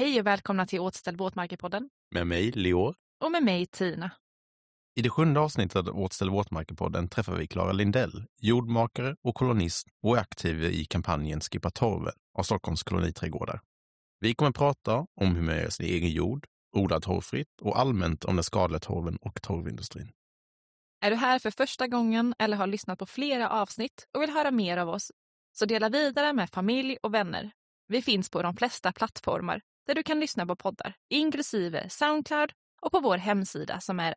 Hej och välkomna till Återställ våtmarker-podden. Med mig, Leo. Och med mig, Tina. I det 7:e avsnittet av Återställ våtmarker-podden träffar vi Clara Lindell, jordmakare och kolonist och är aktiv i kampanjen Skippa torven av Stockholms koloniträdgårdar. Vi kommer att prata om hur man gör sin egen jord, odlar torvfritt och allmänt om den skadliga torven och torvindustrin. Är du här för första gången eller har lyssnat på flera avsnitt och vill höra mer av oss, så dela vidare med familj och vänner. Vi finns på de flesta plattformar där du kan lyssna på poddar, inklusive Soundcloud och på vår hemsida som är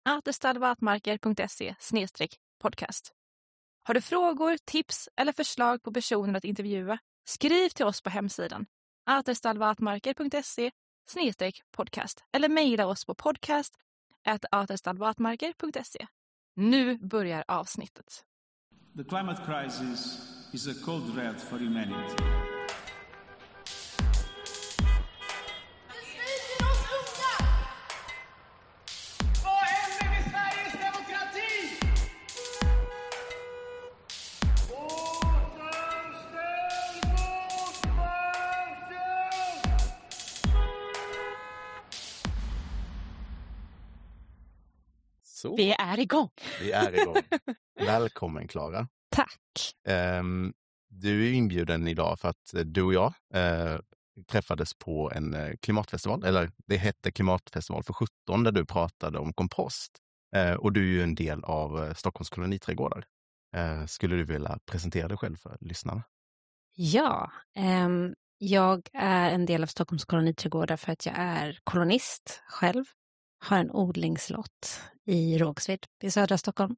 aterstallvatmarker.se/podcast. Har du frågor, tips eller förslag på personer att intervjua? Skriv till oss på hemsidan aterstallvatmarker.se/podcast eller mejla oss på podcast@aterstallvatmarker.se. Nu börjar avsnittet. The climate crisis is a cold threat for humanity. Så, Vi är igång. vi är igång. Välkommen, Clara. Tack. Du är inbjuden idag för att du och jag träffades på en klimatfestival, eller det hette klimatfestival för 17, där du pratade om kompost. Och du är ju en del av Stockholms koloniträdgårdar. Skulle du vilja presentera dig själv för lyssnarna? Ja, jag är en del av Stockholms koloniträdgårdar för att jag är kolonist själv. Har en odlingslott i Rågsved i södra Stockholm.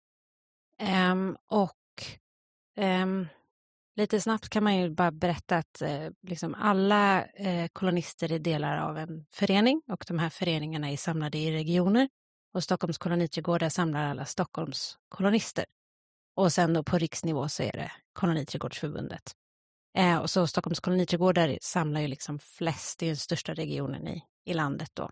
Lite snabbt kan man ju bara berätta att liksom alla kolonister är delar av en förening och de här föreningarna är samlade i regioner. Och Stockholms koloniträdgårdar samlar alla Stockholms kolonister. Och sen då på riksnivå så är det Koloniträdgårdsförbundet. Och så Stockholms koloniträdgårdar samlar ju liksom flest, det är den största regionen i landet då.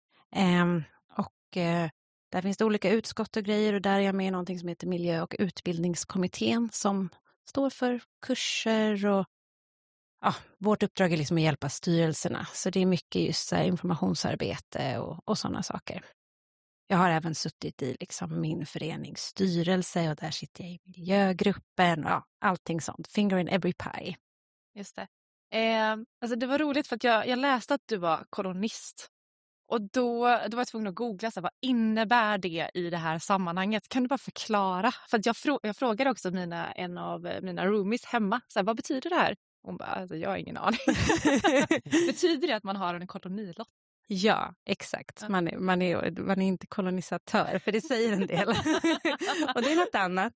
Där finns det olika utskott och grejer och där är jag med i någonting som heter miljö- och utbildningskommittén som står för kurser och vårt uppdrag är liksom att hjälpa styrelserna. Så det är mycket just så här informationsarbete och sådana saker. Jag har även suttit i liksom min förenings styrelse och där sitter jag i miljögruppen och allting sånt. Finger in every pie. Just det. Alltså det var roligt för att jag läste att du var kolonist. Och då var jag tvungen att googla, så här, vad innebär det i det här sammanhanget? Kan du bara förklara? För att jag frågade också en av mina roomies hemma, så här, vad betyder det här? Hon bara, alltså, jag har ingen aning. Betyder det att man har en kolonilott? Ja, exakt. Ja. Man är inte kolonisatör, för det säger en del. Och det är något annat.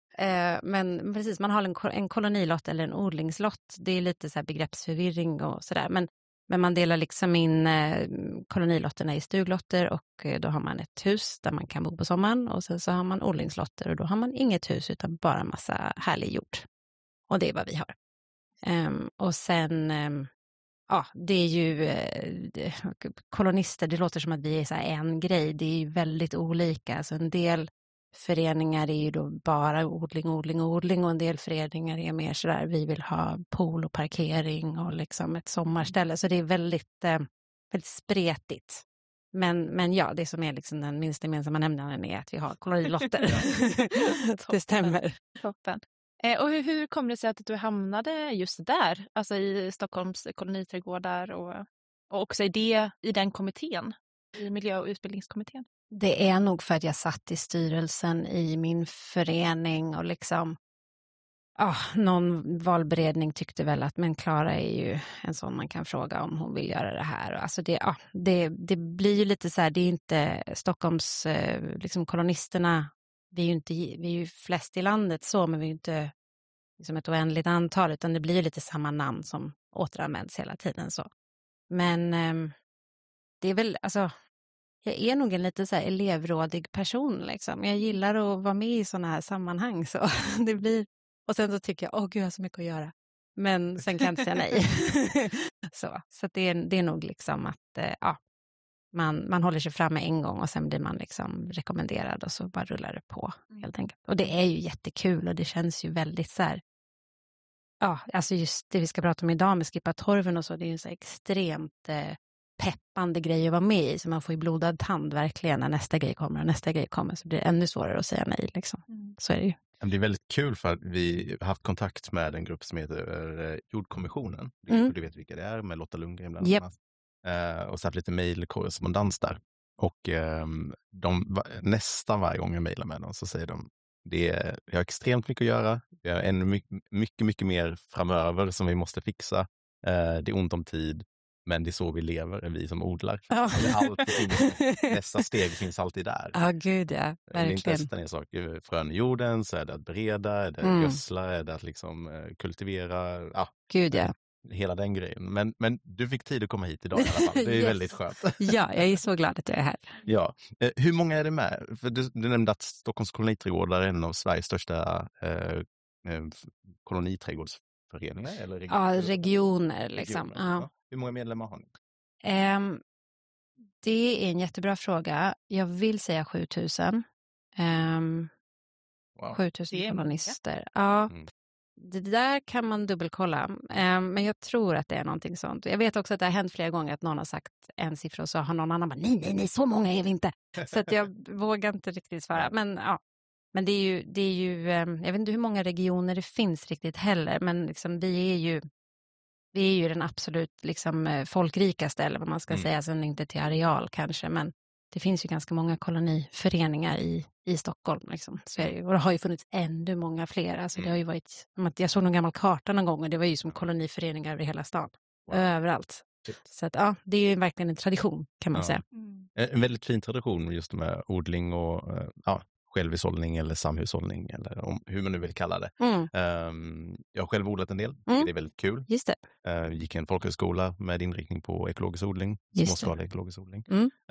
Men precis, man har en kolonilott eller en odlingslott. Det är lite så här begreppsförvirring och sådär. Men man delar liksom in kolonilotterna i stuglotter och då har man ett hus där man kan bo på sommaren. Och sen så har man odlingslotter och då har man inget hus utan bara massa härlig jord. Och det är vad vi har. Och sen, det är ju kolonister, det låter som att vi är så här en grej. Det är ju väldigt olika. Alltså en del föreningar är ju då bara odling och en del föreningar är mer sådär, vi vill ha pool och parkering och liksom ett sommarställe. Så det är väldigt, väldigt spretigt. Men ja, det som är liksom den minsta gemensamma nämnaren är att vi har kolonilotter. Det stämmer. Toppen. Och hur kom det sig att du hamnade just där? Alltså i Stockholms koloniträdgårdar och också i den kommittén, i miljö- och utbildningskommittén? Det är nog för att jag satt i styrelsen i min förening och liksom någon valberedning tyckte väl att men Clara är ju en sån man kan fråga om hon vill göra det här. Alltså det blir ju lite så här, det är inte Stockholms liksom kolonisterna, vi är ju flest i landet så, men vi är ju inte liksom ett oändligt antal utan det blir ju lite samma namn som återanvänds hela tiden så. Men det är väl, alltså jag är nog en lite så här elevrådig person liksom. Jag gillar att vara med i sådana här sammanhang så det blir, och sen så tycker jag, gud jag har så mycket att göra. Men sen kan jag inte säga nej. så det är nog liksom att man håller sig framme en gång och sen blir man liksom rekommenderad och så bara rullar det på helt enkelt. Och det är ju jättekul och det känns ju väldigt så här, alltså just det vi ska prata om idag med skippa torven och så, det är ju så extremt peppande grej att vara med i. Så man får ju blodad tand verkligen när nästa grej kommer. Och nästa grej kommer så blir det ännu svårare att säga nej. Liksom. Så är det ju. Det är väldigt kul för att vi har haft kontakt med en grupp som heter Jordkommissionen. Du vet vilka det är, med Lotta Lundgren bland annat. Och så har lite mejlkorrespondens där. Och nästan varje gång jag mejlar med dem så säger de jag har extremt mycket att göra. Vi har ännu mycket mer framöver som vi måste fixa. Det är ont om tid. Men det är så vi lever, vi som odlar. Ja. Nästa steg finns alltid där. Ja, gud ja. Verkligen. Det är en sak. Frön i jorden, så är det att bereda, är det gödsla, är det att liksom kultivera. Ja, gud ja. Hela den grejen. Men du fick tid att komma hit idag i alla fall. Det är väldigt skönt. Ja, jag är så glad att jag är här. Ja. Hur många är det med? För du nämnde att Stockholms koloniträdgårdar är en av Sveriges största koloniträdgårdsföreningar. Eller regioner liksom. Ja. Hur många medlemmar har ni? Det är en jättebra fråga. Jag vill säga 7000. 7000 kolonister. Ja. Det där kan man dubbelkolla. Men jag tror att det är någonting sånt. Jag vet också att det har hänt flera gånger att någon har sagt en siffra och så har någon annan bara nej, så många är vi inte. Så att jag vågar inte riktigt svara. Men ja. Men det är ju jag vet inte hur många regioner det finns riktigt heller. Men liksom, vi är ju den absolut liksom, folkrikaste, eller vad man ska säga, sen inte till areal kanske, men det finns ju ganska många koloniföreningar i Stockholm liksom. Så och det har ju funnits ännu många fler, alltså det har ju varit, jag såg någon gammal karta någon gång och det var ju som koloniföreningar över hela stan, överallt. Så att ja, det är ju verkligen en tradition kan man säga. En väldigt fin tradition just med odling och självhushållning eller samhushållning eller hur man nu vill kalla det. Jag har själv odlat en del. Det är väldigt kul. Just det. Gick en folkhögskola med inriktning på ekologisk odling. Småskalig ekologisk odling.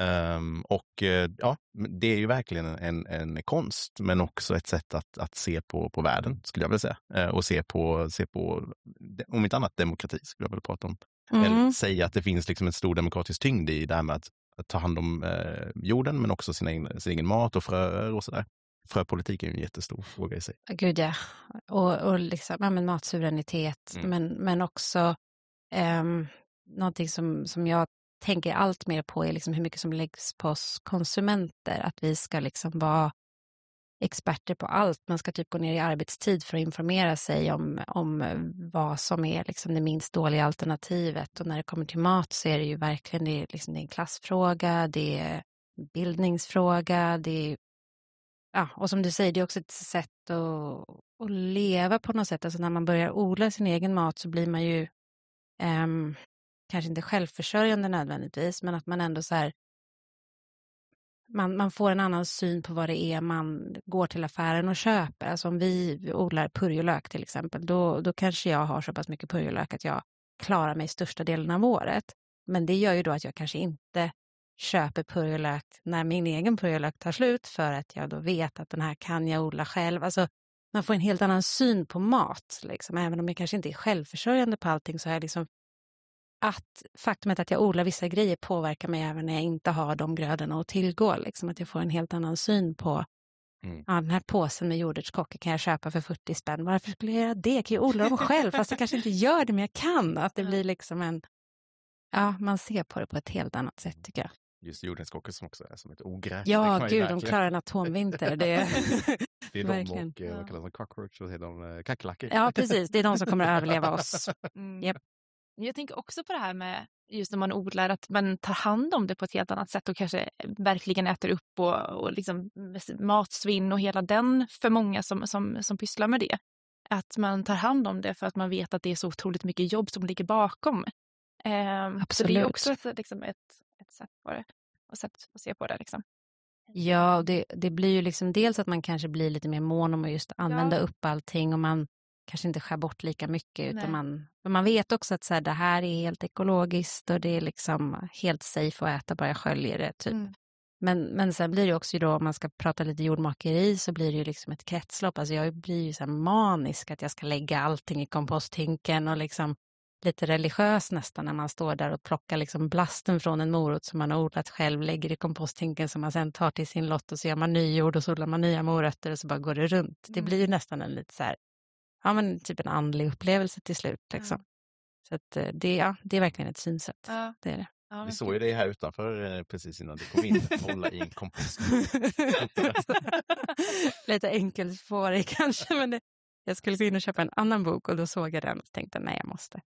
Det är ju verkligen en konst, men också ett sätt att se på världen, skulle jag vilja säga. Och se på om inte annat demokrati, skulle jag vilja prata om. Eller säga att det finns liksom en stor demokratisk tyngd i det här med att ta hand om jorden, men också sin egen mat och fröer och sådär. Fröpolitik är ju en jättestor fråga i sig. Gud ja. Och liksom, men matsuveränitet, men också någonting som jag tänker allt mer på är liksom hur mycket som läggs på oss konsumenter. Att vi ska liksom vara experter på allt. Man ska typ gå ner i arbetstid för att informera sig om vad som är liksom det minst dåliga alternativet. Och när det kommer till mat så är det ju verkligen det är en klassfråga, det är en bildningsfråga, det är, och som du säger, det är också ett sätt att leva på något sätt. Alltså när man börjar odla sin egen mat så blir man ju kanske inte självförsörjande nödvändigtvis, men att man ändå så här man får en annan syn på vad det är man går till affären och köper. Alltså om vi odlar purjolök till exempel, då kanske jag har så pass mycket purjolök att jag klarar mig största delen av året. Men det gör ju då att jag kanske inte köper purjolök när min egen purjolök tar slut, för att jag då vet att den här kan jag odla själv. Alltså man får en helt annan syn på mat. Liksom. Även om jag kanske inte är självförsörjande på allting, så är jag liksom att faktumet att jag odlar vissa grejer påverkar mig även när jag inte har de grödorna att tillgå. Liksom, att jag får en helt annan syn på den här påsen med jordärtskockor kan jag köpa för 40 spänn. Varför skulle jag göra det? Jag kan ju odla dem själv, fast jag kanske inte gör det, men jag kan. Att det blir liksom man ser på det på ett helt annat sätt, tycker jag. Just jordärtskockor som också är som ett ogräs. Ja, gud, de klarar en atomvinter. Det är de och vad kallas de, cockroach, och de kackerlackor. Ja, precis. Det är de som kommer att överleva oss. Yep. Jag tänker också på det här med just när man odlar, att man tar hand om det på ett helt annat sätt och kanske verkligen äter upp och liksom matsvinn och hela den, för många som pysslar med det. Att man tar hand om det för att man vet att det är så otroligt mycket jobb som ligger bakom. Absolut. Så det är också ett sätt på det, och sätt att se på det liksom. Ja, det blir ju liksom dels att man kanske blir lite mer mån om att just använda upp allting, och man kanske inte skär bort lika mycket, utan man vet också att så här, det här är helt ekologiskt och det är liksom helt safe att äta, bara jag sköljer det typ. Men sen blir det också då, om man ska prata lite jordmakeri, så blir det ju liksom ett kretslopp. Alltså jag blir ju så här manisk att jag ska lägga allting i komposthinken, och liksom lite religiös nästan när man står där och plockar liksom blasten från en morot som man har odlat själv, lägger i komposthinken som man sen tar till sin lott, och så gör man ny jord och så odlar man nya morötter och så bara går det runt. Det blir ju nästan en lite så här, typ en andlig upplevelse till slut liksom. Så att det är verkligen ett synsätt. Ja. Det är det. Ja, Vi såg ju det här utanför precis innan du kom in. Hålla i en kompost. Lite enkelspårig kanske, men jag skulle gå in och köpa en annan bok och då såg jag den och tänkte nej, jag måste.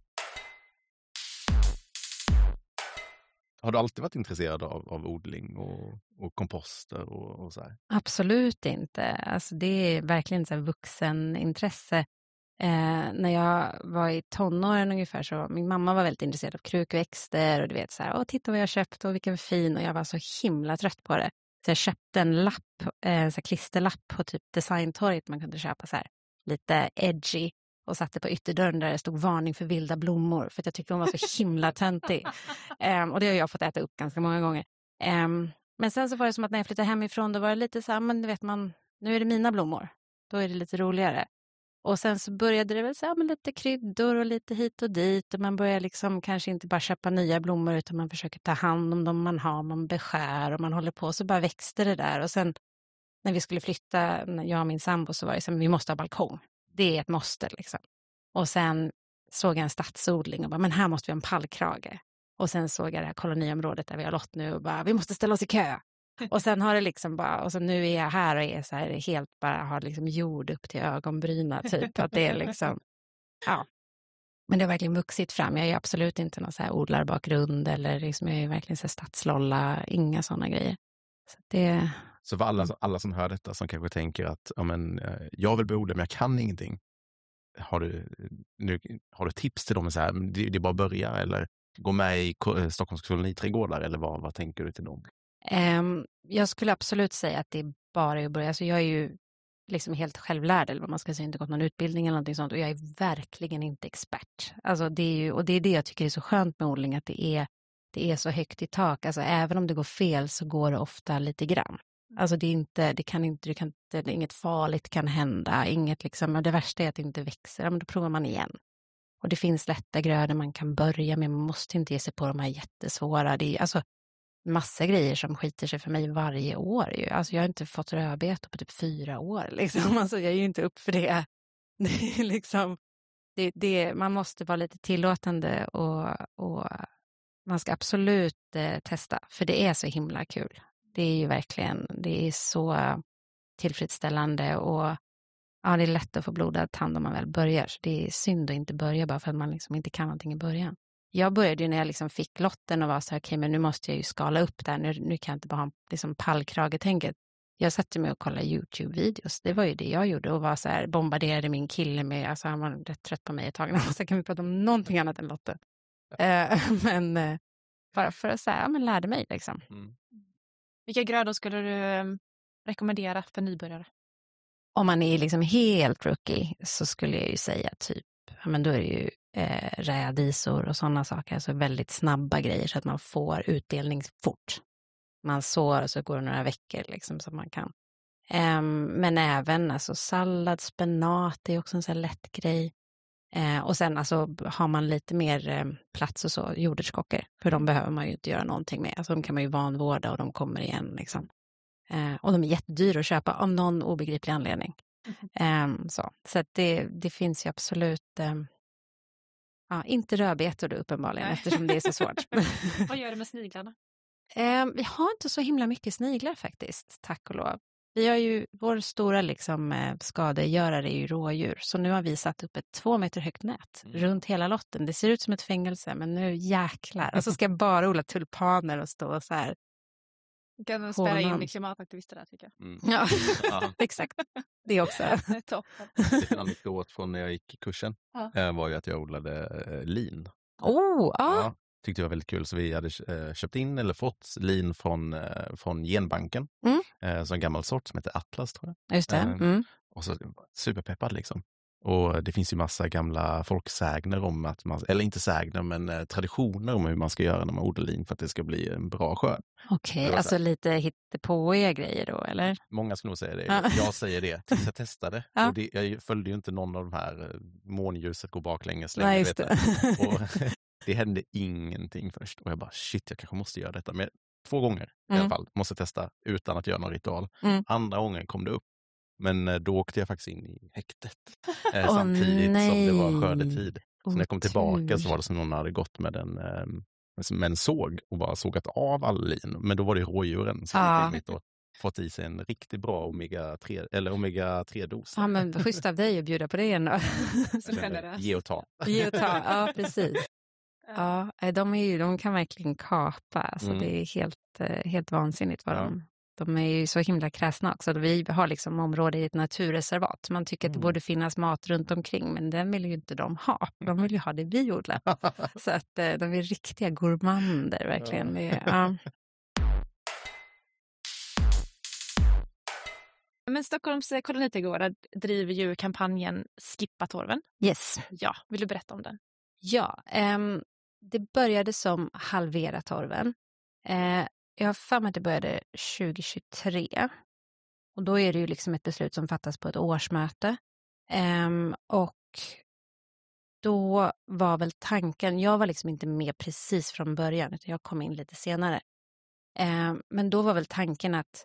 Har du alltid varit intresserad av odling och komposter och så här? Absolut inte. Alltså det är verkligen så här vuxenintresse. När jag var i tonåren ungefär så min mamma var väldigt intresserad av krukväxter och du vet så här, titta vad jag köpt och vilken fin, och jag var så himla trött på det. Så jag köpte en lapp, så här klisterlapp på typ Designtorget man kunde köpa så här lite edgy och satte på ytterdörren där det stod varning för vilda blommor för att jag tyckte hon var så himla töntig. Och det har jag fått äta upp ganska många gånger. Men sen så var det som att när jag flyttade hemifrån då var det lite så här, men du vet nu är det mina blommor. Då är det lite roligare. Och sen så började det väl så här, men lite kryddor och lite hit och dit. Och man börjar liksom kanske inte bara köpa nya blommor utan man försöker ta hand om dem man har. Man beskär och man håller på, så bara växte det där. Och sen när vi skulle flytta, jag och min sambo, så var det så här, vi måste ha balkong. Det är ett måste liksom. Och sen såg jag en stadsodling och bara, men här måste vi ha en pallkrage. Och sen såg jag det här koloniområdet där vi har lott nu och bara, vi måste ställa oss i kö. Och sen har det liksom bara, och så nu är jag här och är så här helt bara, har liksom jord upp till ögonbryna typ. Att det är liksom, ja. Men det har verkligen vuxit fram. Jag är absolut inte någon så här odlarbakgrund eller liksom, jag är verkligen så här stadslolla, inga sådana grejer. Så det... Så för alla som hör detta som kanske tänker att jag vill bli odlare men jag kan ingenting. Har du tips till dem så här, det är bara att börja eller gå med i Stockholms koloniträdgårdar eller vad tänker du till dem? Jag skulle absolut säga att det är bara att börja. Alltså jag är ju liksom helt självlärd eller vad man ska säga, inte gått någon utbildning eller någonting sånt och jag är verkligen inte expert. Alltså det är ju, och det är det jag tycker är så skönt med odling, att det är så högt i tak. Alltså även om det går fel så går det ofta lite grann. Alltså inget farligt kan hända, inget liksom, och det värsta är att det inte växer, men då provar man igen. Och det finns lätta grödor man kan börja med, man måste inte ge sig på de här jättesvåra. Det är alltså massa grejer som skiter sig för mig varje år ju. Alltså jag har inte fått rödbetor på typ 4 år liksom. Alltså jag är ju inte upp för det. Det är liksom, man måste vara lite tillåtande och man ska absolut testa, för det är så himla kul. Det är ju verkligen, det är så tillfredsställande och ja, det är lätt att få blodad tand om man väl börjar. Så det är synd att inte börja bara för att man liksom inte kan någonting i början. Jag började ju när jag liksom fick lotten och var så här, okej, men nu måste jag ju skala upp där. Nu kan jag inte bara ha liksom pallkragetänket. Jag satte mig och kollade YouTube-videos. Det var ju det jag gjorde och var så här, bombarderade min kille med, alltså han var rätt trött på mig ett tag. Så kan vi prata om någonting annat än lotten. Men bara för att säga, men lärde mig liksom. Mm. Vilka grödor skulle du rekommendera för nybörjare? Om man är liksom helt rookie så skulle jag ju säga typ, ja men då är det ju rädisor och sådana saker, alltså väldigt snabba grejer så att man får utdelning fort. Man sår och så går det några veckor liksom så man kan. Men även alltså sallad, spenat är också en sån här lätt grej. Och sen alltså har man lite mer plats och så, jordärtskockor, för de behöver man ju inte göra någonting med. Alltså de kan man ju vanvårda och de kommer igen liksom. Och de är jättedyra att köpa av någon obegriplig anledning. Så att det finns ju absolut inte rödbetor då uppenbarligen. Nej. Eftersom det är så svårt. Vad gör du med sniglarna? Vi har inte så himla mycket sniglar faktiskt, tack och lov. Vi har ju, vår stora liksom, skadegörare är ju rådjur. Så nu har vi satt upp ett 2 meter högt nät runt hela lotten. Det ser ut som ett fängelse, men nu jäklar. Och så ska jag bara odla tulpaner och stå så här. Kan du spela in i klimataktivister där tycker jag. Ja, exakt. Det också. Toppen. En anekdot från när jag gick i kursen var ju att jag odlade lin. Ja. Tyckte det var väldigt kul, så vi hade köpt in eller fått lin från genbanken. Så en gammal sort som heter Atlas tror jag. Just det. Och så superpeppad liksom. Och det finns ju massa gamla folksägner om att man, eller inte sägner men traditioner om hur man ska göra när man odlar lin för att det ska bli en bra skörd. Okej, alltså lite hittepåiga grejer då, eller? Många skulle nog säga det. Jag säger det tills jag testade. Och jag följde ju inte någon av de här månljuset går baklänges längre. Nej, just det. Och det hände ingenting först. Och jag bara, shit, jag kanske måste göra detta. Men 2 gånger i alla fall. Måste testa utan att göra någon ritual. Andra gången kom det upp. Men då åkte jag faktiskt in i häktet. Samtidigt som det var skördetid. Så när jag kom tillbaka så var det som någon hade gått med med en såg och bara sågat av all lin. Men då var det rådjuren som hade kommit och fått i sig en riktigt bra omega-3-dos. Ja, men schysst av dig att bjuda på det ändå. Så generöst. Ge och ta. Ge och ta, ja precis. Ja, de kan verkligen kapa. Alltså, det är helt vansinnigt vad de är ju så himla kräsna också. Vi har liksom område i ett naturreservat. Man tycker att det borde finnas mat runt omkring, men den vill ju inte de ha. De vill ju ha det vi odlar. Så att de är riktiga gourmander, verkligen. Men Stockholms koloniträdgårdar driver ju kampanjen Skippa torven. Yes. Ja, vill du berätta om den? Ja, det började som Halvera torven. Jag har för mig att det började 2023. Och då är det ju liksom ett beslut som fattas på ett årsmöte. Och då var väl tanken, jag var liksom inte med precis från början utan jag kom in lite senare. Men då var väl tanken att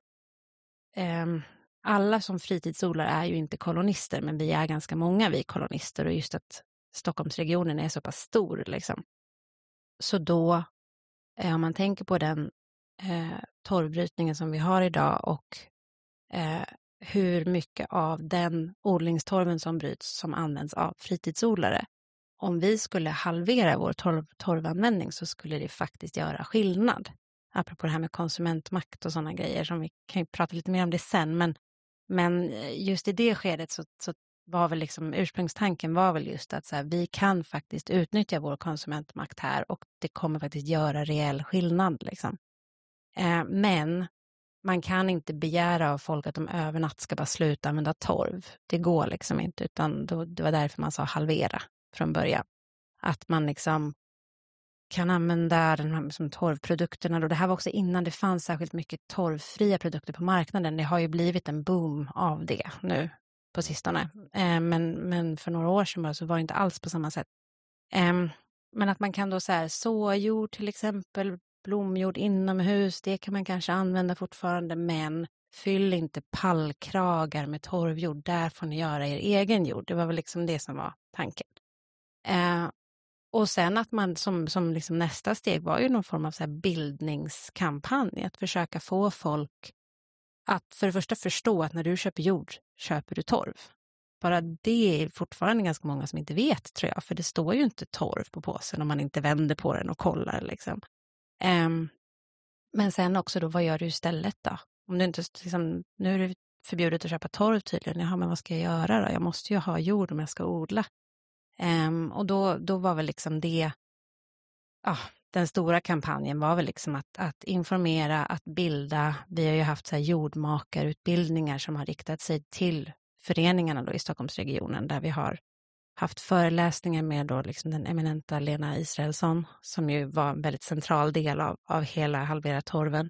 alla som fritidsodlare är ju inte kolonister, men vi är ganska många vi kolonister, och just att Stockholmsregionen är så pass stor liksom. Så då, om man tänker på den torvbrytningen som vi har idag och hur mycket av den odlingstorven som bryts som används av fritidsodlare. Om vi skulle halvera vår torvanvändning så skulle det faktiskt göra skillnad. Apropå det här med konsumentmakt och sådana grejer, som vi kan ju prata lite mer om det sen. Men just i det skedet så var väl liksom ursprungstanken var väl just att så här, vi kan faktiskt utnyttja vår konsumentmakt här och det kommer faktiskt göra reell skillnad liksom. Men man kan inte begära av folk att de över natt ska bara sluta använda torv. Det går liksom inte, utan det var därför man sa halvera från början. Att man liksom kan använda den här som torvprodukterna. Och det här var också innan det fanns särskilt mycket torvfria produkter på marknaden. Det har ju blivit en boom av det nu på sistone. Men för några år sedan bara så var det inte alls på samma sätt. Men att man kan då så här såjord till exempel, blomjord inomhus, det kan man kanske använda fortfarande, men fyll inte pallkragar med torvjord, där får ni göra er egen jord. Det var väl liksom det som var tanken. Och sen att man som liksom nästa steg var ju någon form av så här bildningskampanj, att försöka få folk att för det första förstå att när du köper jord köper du torv. Bara det är fortfarande ganska många som inte vet, tror jag, för det står ju inte torv på påsen om man inte vänder på den och kollar liksom. Men sen också då, vad gör du istället då? Om du inte liksom, nu är det förbjudet att köpa torv tydligen. Jaha, men vad ska jag göra då? Jag måste ju ha jord om jag ska odla. Och då var väl liksom det, den stora kampanjen var väl liksom att informera, att bilda. Vi har ju haft så här jordmakarutbildningar som har riktat sig till föreningarna då i Stockholmsregionen, där vi har haft föreläsningar med då liksom den eminenta Lena Israelsson, som ju var en väldigt central del av hela Halvera torven.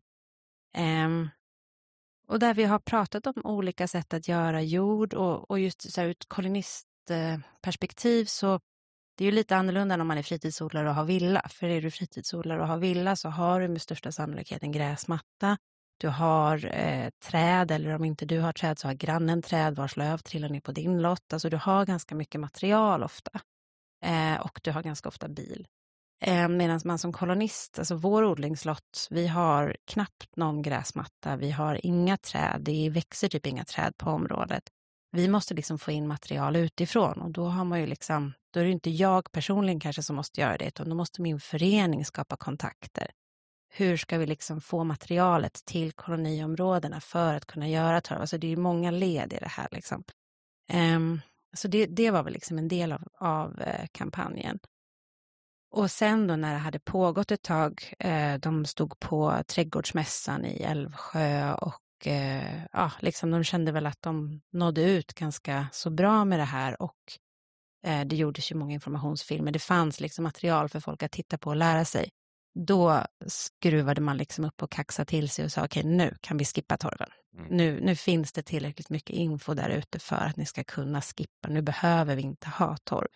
Och där vi har pratat om olika sätt att göra jord, och just så här, ut kolonistperspektiv så det är ju lite annorlunda än om man är fritidsodlare och har villa. För är du fritidsodlare och har villa så har du med största sannolikhet en gräsmatta. Du har träd, eller om inte du har träd så har grannen träd vars löv trillar ner på din lott. Alltså du har ganska mycket material ofta. Och du har ganska ofta bil. Medan man som kolonist, alltså vår odlingslott, vi har knappt någon gräsmatta. Vi har inga träd, det växer typ inga träd på området. Vi måste liksom få in material utifrån, och då har man ju liksom, då är det inte jag personligen kanske som måste göra det, utan då måste min förening skapa kontakter. Hur ska vi liksom få materialet till koloniområdena för att kunna göra torv? Alltså det är ju många led i det här liksom. Så det var väl liksom en del av kampanjen. Och sen då när det hade pågått ett tag, de stod på trädgårdsmässan i Älvsjö och liksom de kände väl att de nådde ut ganska så bra med det här, och det gjordes ju många informationsfilmer. Det fanns liksom material för folk att titta på och lära sig. Då skruvade man liksom upp och kaxade till sig och sa okej, nu kan vi skippa torven. Nu finns det tillräckligt mycket info där ute för att ni ska kunna skippa. Nu behöver vi inte ha torv.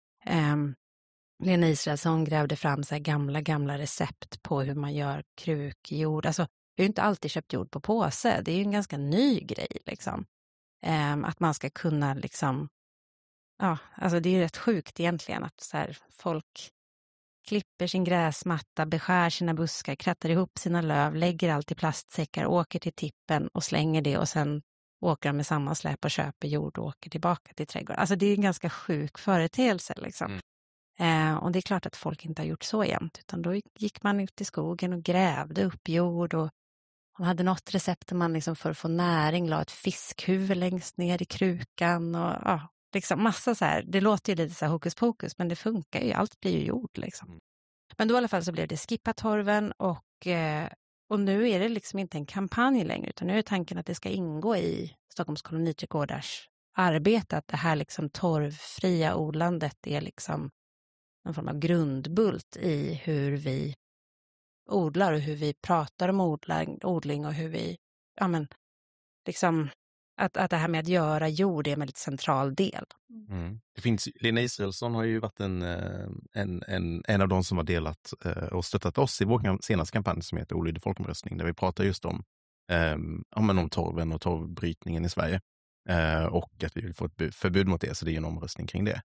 Lena Israelsson grävde fram så här gamla recept på hur man gör krukjord. Alltså, vi har ju inte alltid köpt jord på påse. Det är ju en ganska ny grej liksom. Att man ska kunna liksom, alltså det är ju rätt sjukt egentligen att så här, folk klipper sin gräsmatta, beskär sina buskar, krattar ihop sina löv, lägger allt i plastsäckar, åker till tippen och slänger det och sen åker de med samma släp och köper jord och åker tillbaka till trädgården. Alltså det är en ganska sjuk företeelse liksom. Och det är klart att folk inte har gjort så jämt, utan då gick man ut i skogen och grävde upp jord och man hade något recept där man liksom för att få näring la ett fiskhuvud längst ner i krukan och ja, liksom massa så här. Det låter ju lite så här hokus pokus, men det funkar ju, allt blir ju jord liksom. Men då i alla fall så blev det skippa torven och nu är det liksom inte en kampanj längre, utan nu är tanken att det ska ingå i Stockholms koloniträdgårdars arbete, att det här liksom torvfria odlandet är liksom en form av grundbult i hur vi odlar och hur vi pratar om odling och hur vi, ja men liksom att det här med att göra jord är en väldigt central del. Det finns, Lena Israelsson har ju varit en av de som har delat och stöttat oss i vår senaste kampanj som heter Olydig folkomröstning, där vi pratar just om torven och torvbrytningen i Sverige och att vi vill få ett förbud mot det, så det är en omröstning kring det.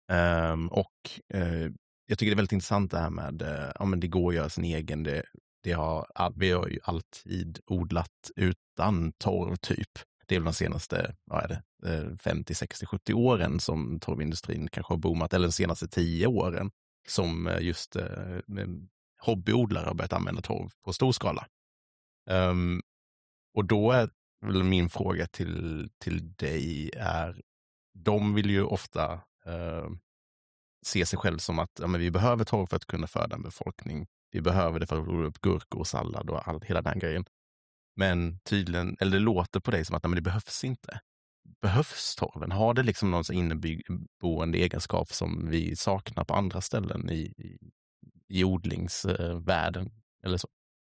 Jag tycker det är väldigt intressant det här med men det går att göra sin egen. Vi har ju alltid odlat utan torv typ. Det är väl de senaste 50, 60, 70 åren som torvindustrin kanske har boomat, eller de senaste 10 åren som just hobbyodlare har börjat använda torv på stor skala. Och då är väl min fråga till dig är, de vill ju ofta se sig själv som att men vi behöver torv för att kunna föda en befolkning. Vi behöver det för att odla upp gurkor och sallad och hela den grejen. Men tydligen, eller det låter på dig som att men det behövs inte. Behövs torven? Har det liksom någon inneboende egenskap som vi saknar på andra ställen i odlingsvärlden eller så?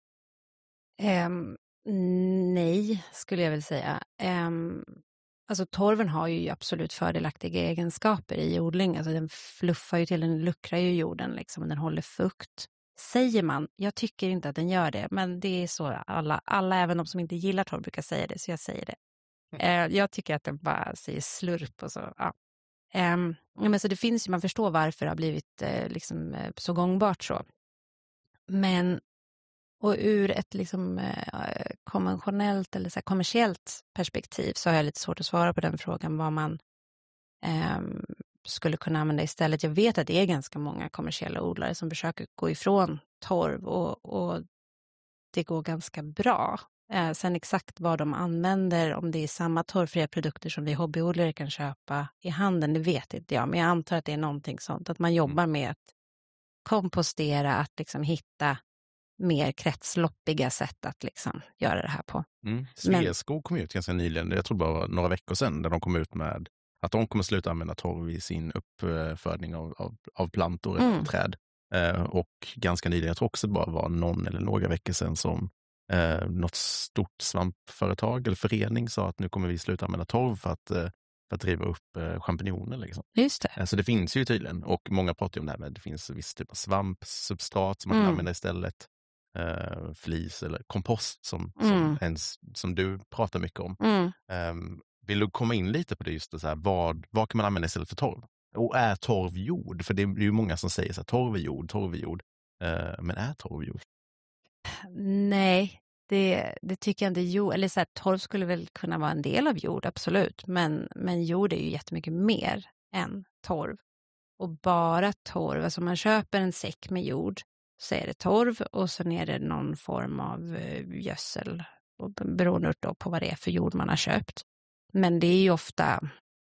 Nej, skulle jag väl säga. Alltså torven har ju absolut fördelaktiga egenskaper i odling. Alltså den fluffar ju till, den luckrar ju jorden liksom, den håller fukt. Säger man, jag tycker inte att den gör det, men det är så alla även de som inte gillar torv brukar säga det, så jag säger det. Jag tycker att den bara säger slurp och så. Ja. Men så det finns ju, man förstår varför det har blivit liksom så gångbart så. Men och ur ett liksom konventionellt eller så här kommersiellt perspektiv så har jag lite svårt att svara på den frågan, vad man skulle kunna använda istället. Jag vet att det är ganska många kommersiella odlare som försöker gå ifrån torv och det går ganska bra. Sen exakt vad de använder, om det är samma torvfria produkter som vi hobbyodlare kan köpa i handeln, det vet inte jag. Men jag antar att det är någonting sånt, att man jobbar med att kompostera, att liksom hitta mer kretsloppiga sätt att liksom göra det här på. Sveaskog kom ut ganska nyligen, jag tror bara några veckor sedan, där de kom ut med att de kommer sluta använda torv i sin uppfödning av plantor eller träd. Och ganska nyligen, jag tror också det bara var någon eller några veckor sedan som något stort svampföretag eller förening sa att nu kommer vi sluta använda torv för att driva upp champinjoner. Liksom. Just det. Så det finns ju tydligen, och många pratar ju om det här med, det finns viss typ av svampsubstrat som man kan använda istället. Flis eller kompost som du pratar mycket om. Vill du komma in lite på det, just det, så här, vad kan man använda istället för torv? Och är torv jord? För det är ju många som säger så här, torv är jord. Men är torv jord? Nej, det tycker jag inte. Eller så här, torv skulle väl kunna vara en del av jord, absolut. Men jord är ju jättemycket mer än torv. Och bara torv, alltså man köper en säck med jord, så är det torv och så är det någon form av gödsel, och beroende då på vad det är för jord man har köpt. Men det är ju ofta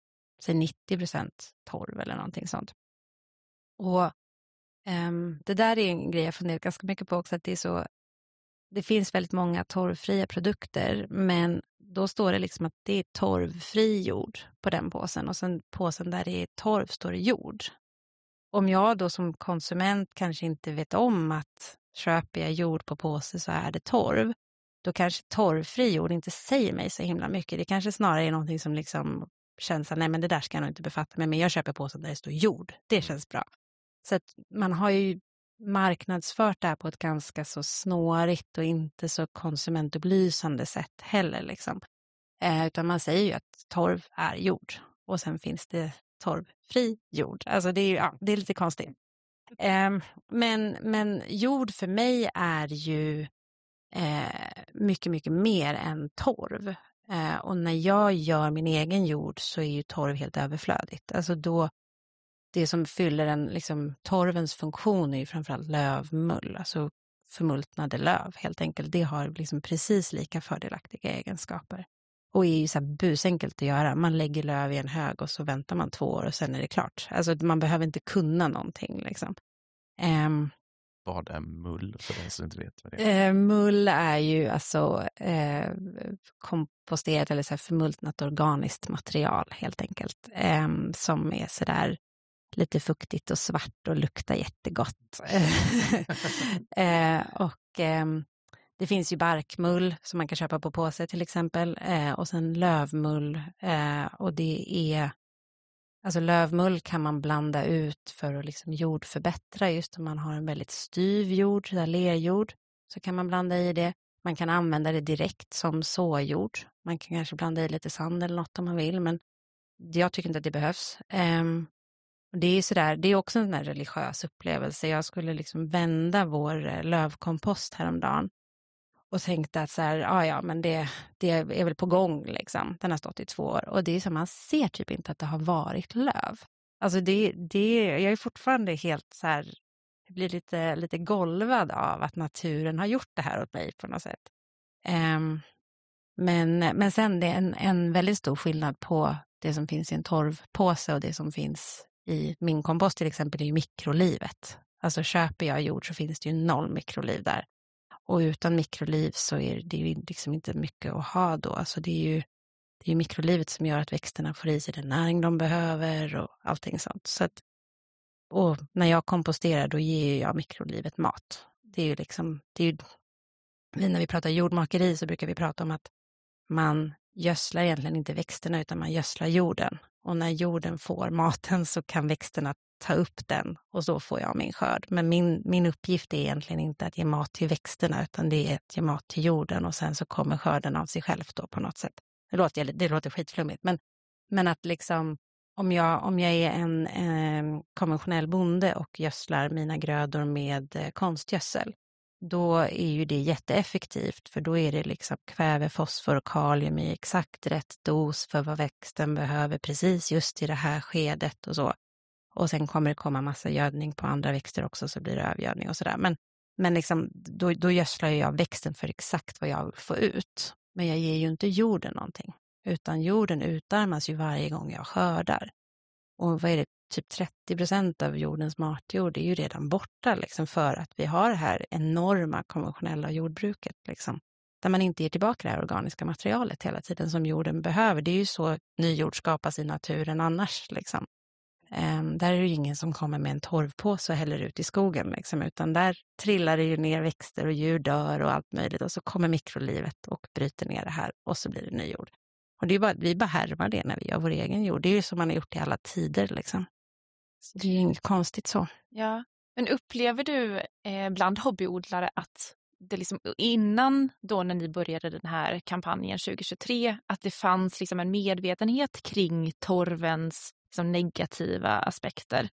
90% torv eller någonting sånt. Och det där är en grej jag funderat ganska mycket på också, att det finns väldigt många torvfria produkter, men då står det liksom att det är torvfri jord på den påsen, och sen påsen där det är torv står det jord. Om jag då som konsument kanske inte vet om att köper jag jord på påse så är det torv, då kanske torvfri jord inte säger mig så himla mycket. Det kanske snarare är någonting som liksom känns att nej, men det där ska jag nog inte befatta mig med, men jag köper påsen där det står jord. Det känns bra. Så att man har ju marknadsfört det här på ett ganska så snårigt och inte så konsumentupplysande sätt heller liksom. Utan man säger ju att torv är jord, och sen finns det torvfri jord. Alltså det är lite konstigt. Men jord för mig är ju mycket, mycket mer än torv. Och när jag gör min egen jord så är ju torv helt överflödigt. Alltså då, det som fyller liksom, torvens funktion är ju framförallt lövmull, alltså förmultnade löv helt enkelt. Det har liksom precis lika fördelaktiga egenskaper. Och är ju så här busenkelt att göra. Man lägger löv i en hög och så väntar man 2 år och sen är det klart. Alltså man behöver inte kunna någonting liksom. Vad är mull för den som inte vet vad det är? Mull är ju alltså komposterat eller så här förmultnat organiskt material helt enkelt. Som är sådär lite fuktigt och svart och luktar jättegott. Det finns ju barkmull som man kan köpa på påse till exempel. Och sen lövmull. Och det är, alltså lövmull kan man blanda ut för att liksom jordförbättra. Just om man har en väldigt styv jord, så där lerjord, så kan man blanda i det. Man kan använda det direkt som såjord. Man kan kanske blanda i lite sand eller något om man vill. Men jag tycker inte att det behövs. Det är sådär, det är också en sån religiös upplevelse. Jag skulle liksom vända vår lövkompost häromdagen. Och tänkte att så här, ja men det är väl på gång liksom. Den har stått i 2 år. Och det är så man ser typ inte att det har varit löv. Alltså jag är fortfarande helt så här, jag blir lite golvad av att naturen har gjort det här åt mig på något sätt. Men sen det är en väldigt stor skillnad på det som finns i en torvpåse och det som finns i min kompost till exempel, det är ju mikrolivet. Alltså köper jag jord så finns det ju 0 mikroliv där. Och utan mikroliv så är det ju liksom inte mycket att ha då. Alltså det är ju mikrolivet som gör att växterna får i sig den näring de behöver och allting sånt. Så att, och när jag komposterar då ger jag mikrolivet mat. Det är ju liksom, när vi pratar jordmakeri så brukar vi prata om att man gödslar egentligen inte växterna utan man gödslar jorden. Och när jorden får maten så kan växterna ta upp den och så får jag min skörd. Men min uppgift är egentligen inte att ge mat till växterna utan det är att ge mat till jorden och sen så kommer skörden av sig själv då på något sätt. Det låter skitflummigt men att liksom om jag är en konventionell bonde och gödslar mina grödor med konstgödsel, då är ju det jätteeffektivt för då är det liksom kväve, fosfor och kalium i exakt rätt dos för vad växten behöver precis just i det här skedet och så. Och sen kommer det komma massa gödning på andra växter också så blir det övergödning och sådär. Men liksom, då gödslar jag växten för exakt vad jag vill få ut. Men jag ger ju inte jorden någonting. Utan jorden utarmas ju varje gång jag skördar. Och vad är det? Typ 30% av jordens matjord är ju redan borta liksom, för att vi har det här enorma konventionella jordbruket. Liksom, där man inte ger tillbaka det här organiska materialet hela tiden som jorden behöver. Det är ju så ny jord skapas i naturen annars liksom. Där är det ju ingen som kommer med en torvpåse och häller ut i skogen liksom, utan där trillar det ju ner växter och djur dör och allt möjligt och så kommer mikrolivet och bryter ner det här och så blir det ny jord. Och det är bara, vi bara härmar det när vi gör vår egen jord. Det är ju som man har gjort i alla tider liksom. Så det är ju inget konstigt så. Ja, men upplever du bland hobbyodlare att det liksom innan då när ni började den här kampanjen 2023 att det fanns liksom en medvetenhet kring torvens liksom negativa aspekter?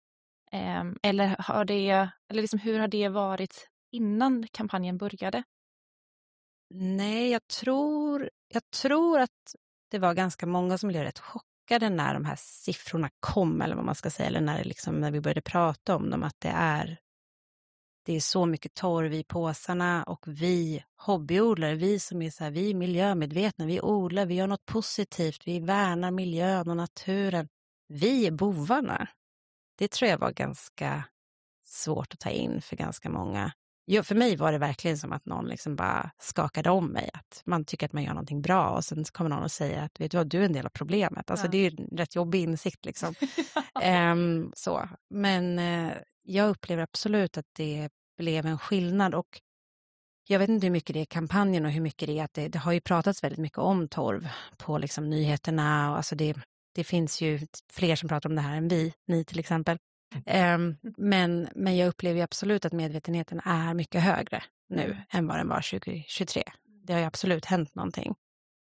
Eller liksom, hur har det varit innan kampanjen började? Nej, jag tror att det var ganska många som blev rätt chockade när de här siffrorna kom, eller vad man ska säga, eller när vi började prata om dem, att det är så mycket torv i påsarna och vi hobbyodlare, vi som är så här, vi är miljömedvetna, vi odlar, vi gör något positivt, vi värnar miljön och naturen. Vi är bovarna. Det tror jag var ganska svårt att ta in för ganska många. För mig var det verkligen som att någon liksom bara skakade om mig. Att man tycker att man gör någonting bra och sen kommer någon och säger att vet du vad, du är en del av problemet. Alltså det är ju en rätt jobbig insikt liksom. Så. Men jag upplever absolut att det blev en skillnad och jag vet inte hur mycket det är kampanjen och hur mycket det är att det har ju pratats väldigt mycket om torv på liksom nyheterna och alltså det finns ju fler som pratar om det här än ni till exempel. Men jag upplever ju absolut att medvetenheten är mycket högre nu än vad den var 2023. Det har ju absolut hänt någonting.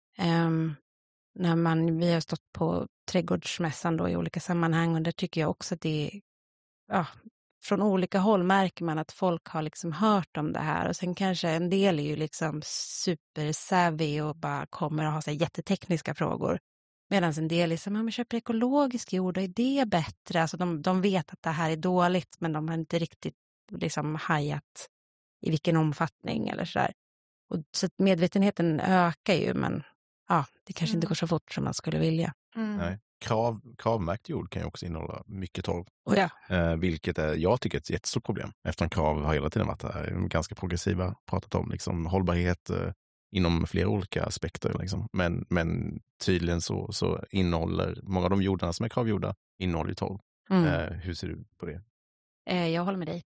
Vi har stått på trädgårdsmässan då i olika sammanhang och där tycker jag också att det är från olika håll märker man att folk har liksom hört om det här. Och sen kanske en del är ju liksom supersavvy och bara kommer att ha så här jättetekniska frågor. Medan en del är som, man köper ekologisk jord och är det bättre? Alltså de vet att det här är dåligt, men de har inte riktigt liksom hajat i vilken omfattning eller sådär. Och så att medvetenheten ökar ju, men ja, det kanske inte går så fort som man skulle vilja. Nej. Kravmärkt jord kan ju också innehålla mycket torv. Oh ja. Vilket jag tycker är ett jättestort problem. Eftersom krav har hela tiden varit här, ganska progressiva, pratat om liksom, hållbarhet inom flera olika aspekter. Liksom. Men tydligen så innehåller många av de jordarna som är kravgjorda innehåller ju torv. Hur ser du på det? Jag håller med dig.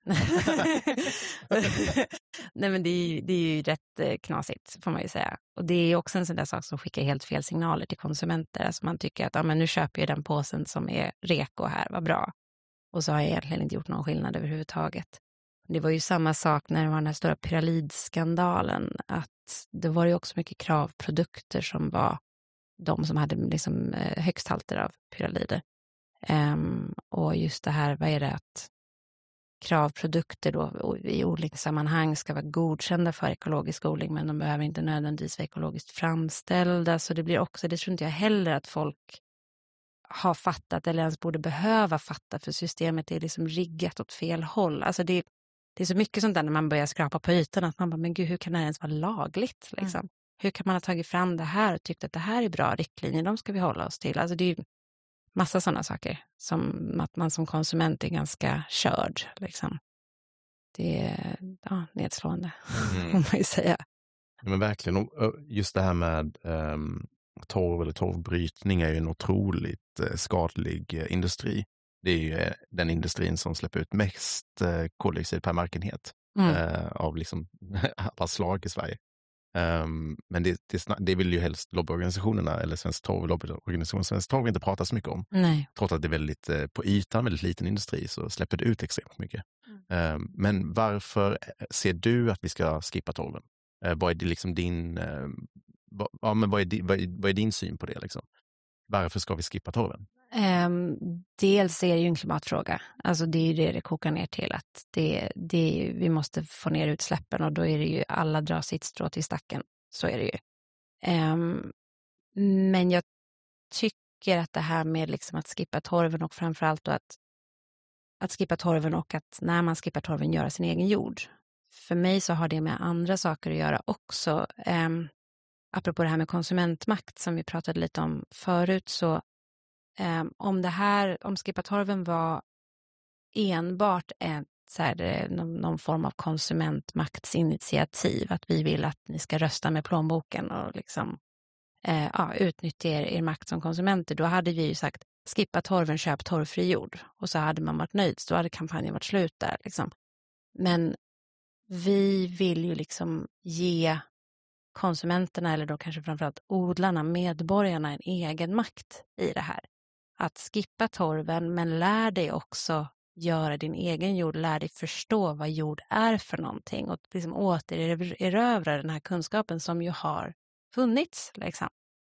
Nej, men det är ju rätt knasigt, får man ju säga. Och det är också en sån där sak som skickar helt fel signaler till konsumenter. Alltså man tycker att men nu köper jag den påsen som är reko här, vad bra. Och så har jag egentligen inte gjort någon skillnad överhuvudtaget. Det var ju samma sak när det var den här stora pyralidskandalen. Att det var ju också mycket kravprodukter som var de som hade liksom högst halter av pyralider. Och just det här, vad är det att kravprodukter då i odlingssammanhang ska vara godkända för ekologisk odling, men de behöver inte nödvändigtvis vara ekologiskt framställda. Så det blir också, det tror inte jag heller att folk har fattat eller ens borde behöva fatta, för systemet är liksom riggat åt fel håll. Alltså det är så mycket sånt där när man börjar skrapa på ytan att man bara, men gud, hur kan det ens vara lagligt? Liksom? Hur kan man ha tagit fram det här och tyckt att det här är bra riktlinjer, de ska vi hålla oss till. Alltså det är ju massa sådana saker som att man som konsument är ganska körd. Liksom. Det är nedslående, får man ju säga. Men verkligen, just det här med torv eller torvbrytning är ju en otroligt skadlig industri. Det är ju den industrin som släpper ut mest koldioxid per markenhet av liksom alla slag i Sverige. Men det vill ju helst lobbyorganisationerna eller Svensk Torv-lobbyorganisationen Svensk Torv inte prata så mycket om. Nej. Trots att det är väldigt, på ytan väldigt liten industri så släpper det ut extremt mycket. Men varför ser du att vi ska skippa torven? Vad är det liksom din vad är din syn på det liksom? Varför ska vi skippa torven? Dels är det ju en klimatfråga. Alltså det är ju det kokar ner till, att vi måste få ner utsläppen, och då är det ju alla drar sitt strå till stacken. Så är det ju. Men jag tycker att det här med liksom att skippa torven, och framförallt då att skippa torven, och att när man skippar torven göra sin egen jord. För mig så har det med andra saker att göra också. Apropå det här med konsumentmakt som vi pratade lite om förut, så om skippa torven var enbart någon form av konsumentmaktsinitiativ, att vi vill att ni ska rösta med plånboken och liksom utnyttja er makt som konsumenter, då hade vi ju sagt skippa torven, köp torvfri jord, och så hade man varit nöjd, så hade kampanjen varit slut där liksom. Men vi vill ju liksom ge konsumenterna, eller då kanske framförallt odlarna, medborgarna, en egen makt i det här. Att skippa torven, men lär dig också göra din egen jord, lär dig förstå vad jord är för någonting, och liksom återerövra den här kunskapen som ju har funnits. Liksom.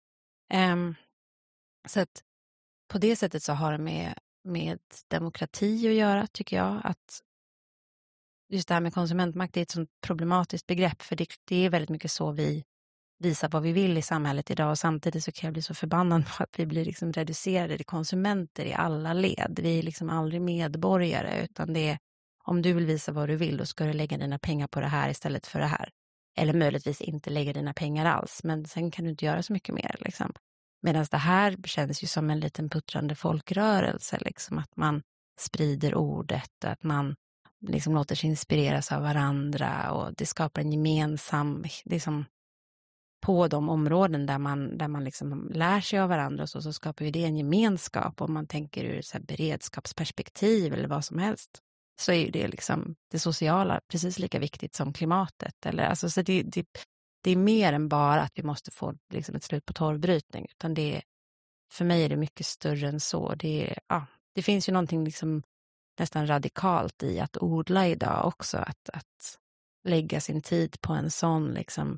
Så att på det sättet så har det med demokrati att göra, tycker jag. Att just det här med konsumentmakt är ett sånt problematiskt begrepp, för det är väldigt mycket så vi visar vad vi vill i samhället idag, och samtidigt så kan jag bli så förbannad på att vi blir liksom reducerade till konsumenter i alla led. Vi är liksom aldrig medborgare, utan det är, om du vill visa vad du vill, då ska du lägga dina pengar på det här istället för det här. Eller möjligtvis inte lägga dina pengar alls, men sen kan du inte göra så mycket mer. Liksom. Medan det här känns ju som en liten puttrande folkrörelse, liksom, att man sprider ordet, att man liksom låter sig inspireras av varandra, och det skapar en gemensam, liksom, på de områden där man liksom lär sig av varandra, och så skapar ju det en gemenskap. Om man tänker ur så här beredskapsperspektiv eller vad som helst, så är ju det liksom det sociala precis lika viktigt som klimatet. Eller, alltså, så det är mer än bara att vi måste få liksom ett slut på torvbrytning, utan för mig är det mycket större än så. Det finns ju någonting liksom nästan radikalt i att odla idag också, att lägga sin tid på en sån liksom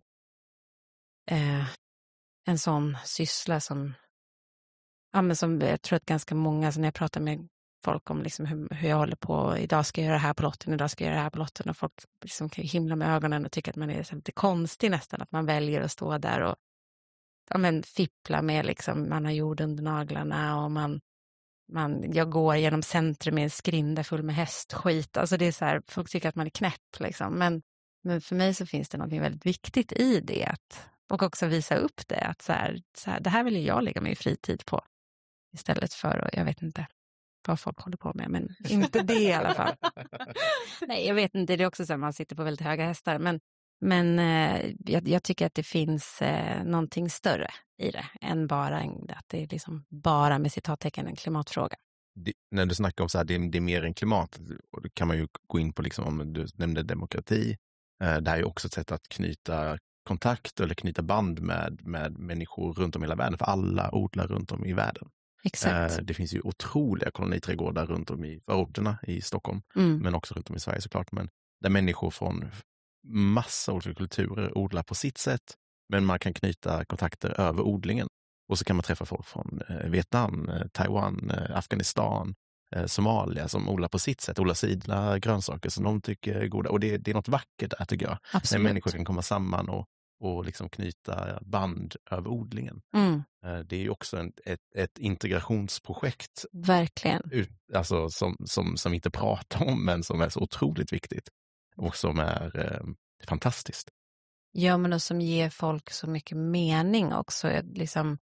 en sån syssla som jag tror att ganska många, så när jag pratar med folk om liksom hur jag håller på. Idag ska jag göra det här på lotten, idag ska jag göra det här på lotten. Och folk liksom kan himla med ögonen och tycka att man är så lite konstig nästan. Att man väljer att stå där och fippla med liksom, man har jord under naglarna och jag går genom centrum med en skrinda full med hästskit. Alltså det är så här, folk tycker att man är knäpp liksom. Men för mig så finns det något väldigt viktigt i det. Och också visa upp det. Att så här, det här vill jag lägga min fritid på. Istället för, och jag vet inte vad folk håller på med. Men inte det i alla fall. Nej, jag vet inte. Det är också så att man sitter på väldigt höga hästar. Men jag tycker att det finns någonting större i det än bara att det är liksom bara med citattecken en klimatfråga. När du snackar om så här, det är mer än klimat, och då kan man ju gå in på liksom, om du nämnde demokrati. Det här är också ett sätt att knyta kontakt eller knyta band med människor runt om i hela världen, för alla odlar runt om i världen. Exakt. Det finns ju otroliga koloniträdgårdar runt om i förorterna i Stockholm, men också runt om i Sverige såklart. Men där människor från massa olika kulturer odlar på sitt sätt, men man kan knyta kontakter över odlingen. Och så kan man träffa folk från Vietnam, Taiwan, Afghanistan, Somalia som odlar på sitt sätt, odlar sina grönsaker som de tycker är goda. Och det är något vackert där tycker jag. Absolut. När människor kan komma samman och liksom knyta band över odlingen. Det är ju också ett integrationsprojekt. Verkligen. Alltså som vi inte pratar om, men som är så otroligt viktigt. Och som är fantastiskt. Ja, men och som ger folk så mycket mening också. Liksom,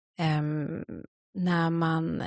när man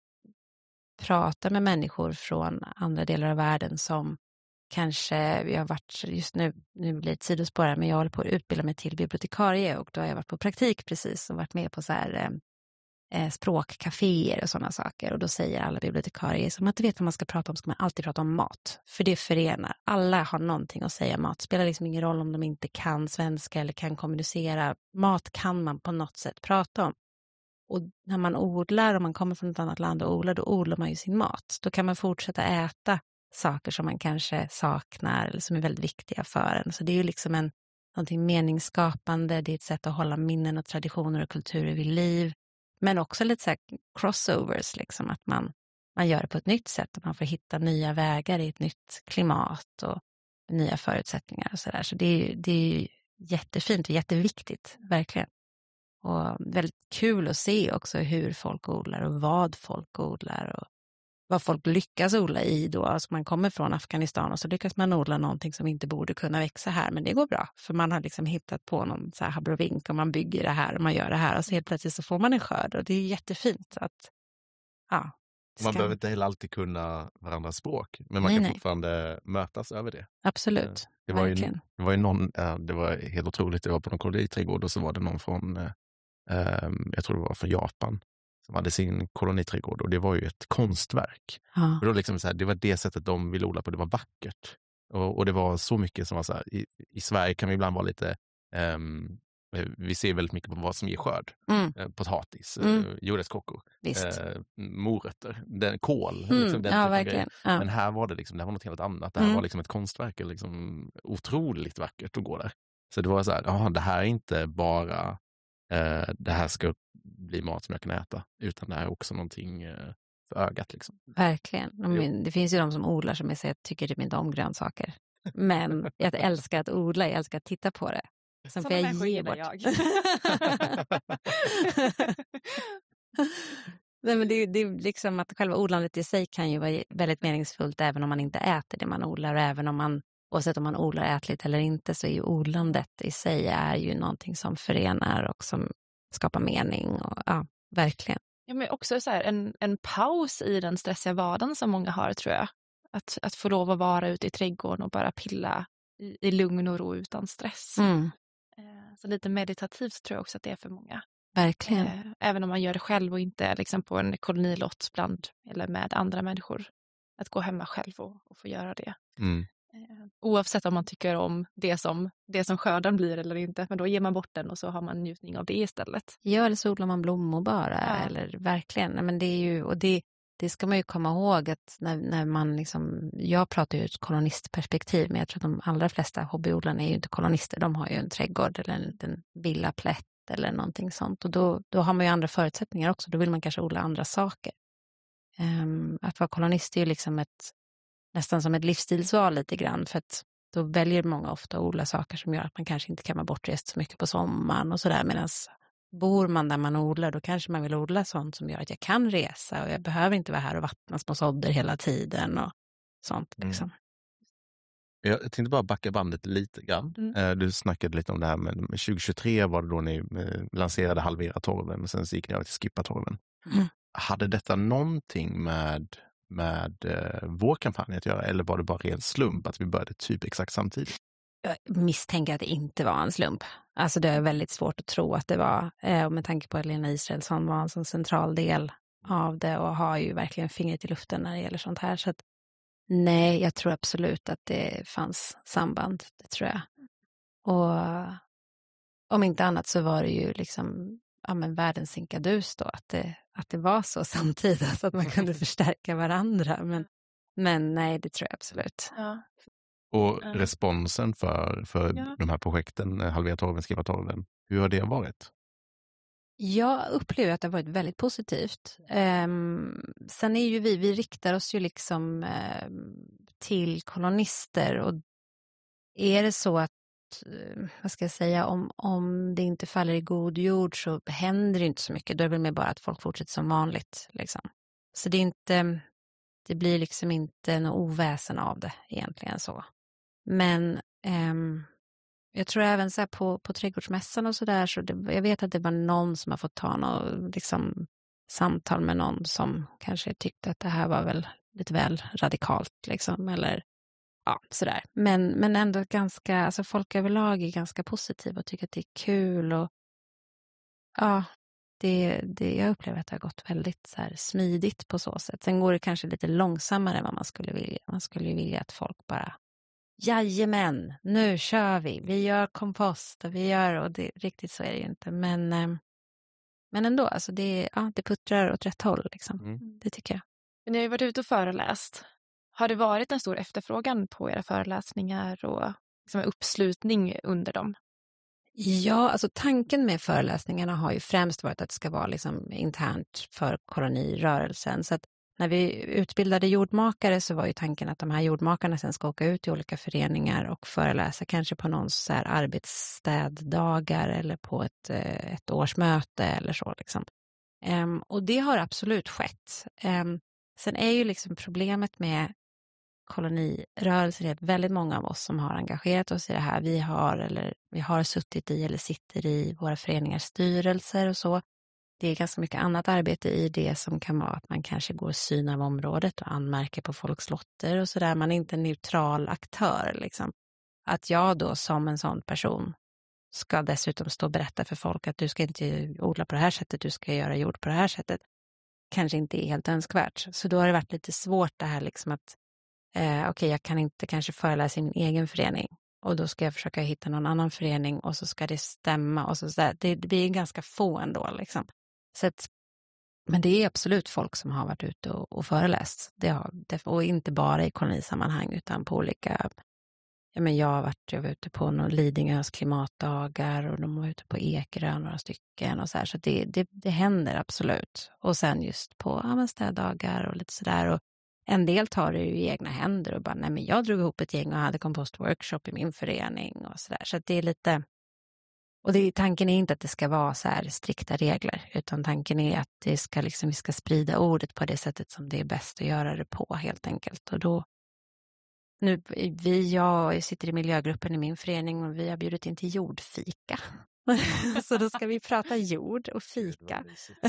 pratar med människor från andra delar av världen som kanske, jag har varit just nu blir det ett sidospår här, men jag håller på att utbilda mig till bibliotekarie och då har jag varit på praktik precis och varit med på så här språkcaféer och sådana saker. Och då säger alla bibliotekarier som att vet vad man ska prata om, ska man alltid prata om mat. För det förenar. Alla har någonting att säga mat. Spelar liksom ingen roll om de inte kan svenska eller kan kommunicera. Mat kan man på något sätt prata om. Och när man odlar, om man kommer från ett annat land och odlar, då odlar man ju sin mat. Då kan man fortsätta äta saker som man kanske saknar eller som är väldigt viktiga för en. Så det är ju liksom någonting meningsskapande. Det är ett sätt att hålla minnen och traditioner och kulturer vid liv. Men också lite så här crossovers, liksom, att man gör det på ett nytt sätt. Att man får hitta nya vägar i ett nytt klimat och nya förutsättningar och sådär. Så det är ju jättefint och jätteviktigt, verkligen. Och väldigt kul att se också hur folk odlar och vad folk odlar och vad folk lyckas odla i då. Alltså man kommer från Afghanistan och så lyckas man odla någonting som inte borde kunna växa här. Men det går bra, för man har liksom hittat på någon så här habrovink och man bygger det här och man gör det här. Och så helt plötsligt så får man en skörd och det är jättefint att, ja. Man behöver inte heller alltid kunna varandras språk, men man kan fortfarande mötas över det. Absolut, det var ju någon, det var helt otroligt, det var på någon koloniträdgård och så var det någon från, jag tror det var från Japan, som hade sin koloniträdgård och det var ju ett konstverk. Och då liksom så här, det var det sättet de ville odla på, det var vackert. Och det var så mycket som var så här, i Sverige kan vi ibland vara lite, vi ser väldigt mycket på vad som ger skörd. Potatis, jordärtskockor, morötter, kål. Liksom, verkligen. Ja. Men här var det liksom, det var något helt annat. Det här var liksom ett konstverk, liksom otroligt vackert att gå där. Så det var så här, det här är inte bara det här ska bli mat som jag kan äta, utan det här är också någonting för ögat. Liksom. Verkligen. Det finns ju de som odlar som jag säger, tycker typ inte om grönsaker. Men jag älskar att odla, jag älskar att titta på det. Sen får jag ge bort. Nej, men det är liksom att själva odlandet i sig kan ju vara väldigt meningsfullt även om man inte äter det man odlar. Och även om man, oavsett om man odlar ätligt eller inte, så är ju odlandet i sig är ju någonting som förenar och som skapar mening. Och, ja, verkligen. Ja, men också så här, en paus i den stressiga vardagen som många har, tror jag. Att få lov att vara ute i trädgården och bara pilla i lugn och ro utan stress. Så lite meditativt tror jag också att det är för många. Verkligen. Även om man gör det själv och inte liksom på en kolonilott eller med andra människor. Att gå hemma själv och få göra det. Oavsett om man tycker om det som skörden blir eller inte. Men då ger man bort den och så har man njutning av det istället. Ja, eller så odlar man blommor bara. Ja. Eller verkligen. Men det är ju, och det ska man ju komma ihåg att när man liksom, jag pratar ju ur ett kolonistperspektiv, men jag tror att de allra flesta hobbyodlarna är ju inte kolonister. De har ju en trädgård eller en villaplätt eller någonting sånt. Och då har man ju andra förutsättningar också. Då vill man kanske odla andra saker. Att vara kolonist är ju liksom nästan som ett livsstilsval lite grann, för att då väljer många ofta att odla saker som gör att man kanske inte kan vara bortrest så mycket på sommaren och sådär, medan bor man där man odlar, då kanske man vill odla sånt som gör att jag kan resa och jag behöver inte vara här och vattna små sådder hela tiden och sånt liksom. Jag tänkte bara backa bandet lite grann. Du snackade lite om det här med 2023 var det då ni lanserade Halvera torven, och sen så gick ni över till Skippa torven. Hade detta någonting med vår kampanj att göra, eller var det bara ren slump att vi började typ exakt samtidigt? Jag misstänker att det inte var en slump. Alltså det är väldigt svårt att tro att det var, och med tanke på att Lena Israelsson var en sån central del av det och har ju verkligen fingret i luften när det gäller sånt här. Så att, nej, jag tror absolut att det fanns samband, det tror jag. Och om inte annat så var det ju liksom världens sinkadus då, att det var så samtidigt, så att man kunde förstärka varandra. Men nej, det tror jag absolut. Ja. Och responsen för de här projekten, Halvera torven, Skippa torven, hur har det varit? Jag upplever att det har varit väldigt positivt. Sen är ju vi riktar oss ju liksom till kolonister, och är det så att, vad ska jag säga, om det inte faller i god jord så händer det inte så mycket. Då är det väl mer bara att folk fortsätter som vanligt liksom. Så det blir liksom inte något oväsen av det egentligen så. Men jag tror även så här på trädgårdsmässan och sådär, så jag vet att det var någon som har fått ta något liksom samtal med någon som kanske tyckte att det här var väl lite väl radikalt liksom, eller ja, sådär. Men ändå ganska, alltså folk överlag är ganska positiva och tycker att det är kul, och ja, jag upplever att det har gått väldigt så här smidigt på så sätt. Sen går det kanske lite långsammare än vad man skulle vilja. Man skulle ju vilja att folk bara, jajamän, nu kör vi gör kompost och riktigt så är det ju inte. Men ändå, alltså det puttrar åt rätt håll liksom. Det tycker jag. Men ni har ju varit ute och föreläst. Har det varit en stor efterfrågan på era föreläsningar och liksom uppslutning under dem? Ja, alltså tanken med föreläsningarna har ju främst varit att det ska vara liksom internt för kolonirörelsen. Så att när vi utbildade jordmakare så var ju tanken att de här jordmakarna sen ska åka ut i olika föreningar och föreläsa, kanske på någon så här arbetsstäddagar eller på ett årsmöte eller så liksom. Och det har absolut skett. Sen är ju liksom problemet med kolonirörelser är att väldigt många av oss som har engagerat oss i det här, vi har suttit i eller sitter i våra föreningars styrelser och så. Det är ganska mycket annat arbete i det som kan vara att man kanske går syn av området och anmärker på folks lotter och sådär. Man är inte en neutral aktör liksom. Att jag då som en sån person ska dessutom stå och berätta för folk att du ska inte odla på det här sättet, du ska göra jord på det här sättet, kanske inte är helt önskvärt. Så då har det varit lite svårt det här liksom att okej, jag kan inte kanske föreläsa i min egen förening, och då ska jag försöka hitta någon annan förening och så ska det stämma och så där. Det blir ganska få ändå liksom. Så att, men det är absolut folk som har varit ute och föreläst. Och inte bara i kolonisammanhang utan på olika, jag var ute på Lidingös klimatdagar och de var ute på Ekerö några stycken och så här. Så det händer absolut. Och sen just på städdagar och lite sådär, och en del tar det ju i egna händer och bara, nej men jag drog ihop ett gäng och hade kompostworkshop i min förening och sådär. Så att det är lite, och tanken är inte att det ska vara så här strikta regler, utan tanken är att det ska vi ska sprida ordet på det sättet som det är bäst att göra det på helt enkelt. Och då, jag sitter i miljögruppen i min förening och vi har bjudit in till jordfika. Så då ska vi prata jord och fika.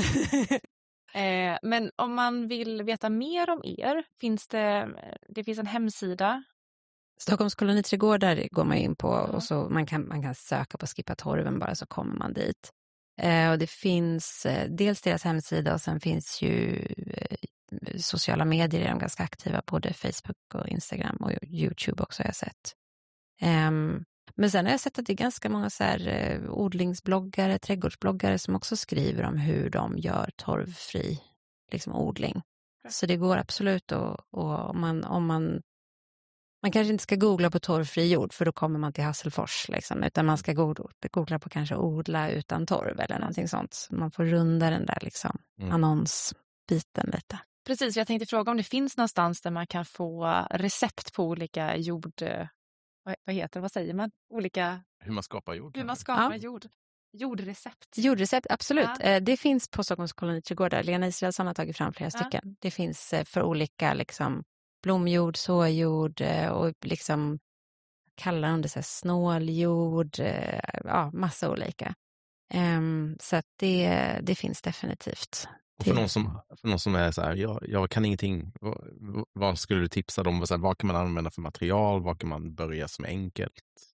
Men om man vill veta mer om er, det finns en hemsida. Stockholms koloniträdgårdar går man in på, och så man kan söka på Skippa torven bara, så kommer man dit. Och det finns dels deras hemsida, och sen finns ju sociala medier, är de ganska aktiva, både Facebook och Instagram och YouTube också har jag sett. Men sen har jag sett att det är ganska många så här odlingsbloggare, trädgårdsbloggare som också skriver om hur de gör torvfri liksom odling. Så det går absolut, och om man kanske inte ska googla på torvfri jord, för då kommer man till Hasselfors liksom, utan man ska googla på kanske odla utan torv eller någonting sånt. Så man får runda den där liksom annonsbiten lite. precis. Jag tänkte fråga om det finns någonstans där man kan få recept på olika vad heter det? Vad säger man? Olika... Hur man skapar jord. Hur man skapar jordrecept. Jordrecept, absolut. Ja. Det finns på Stockholms koloniträdgårdar. Lena Israelsson har tagit fram flera stycken. Det finns för olika liksom, blomjord, såjord och liksom kallar de det så här, snåljord. Massa olika. Så att det finns definitivt. Och för någon som är så här, jag kan ingenting. Vad skulle du tipsa dem? Så här, vad kan man använda för material? Vad kan man börja som enkelt?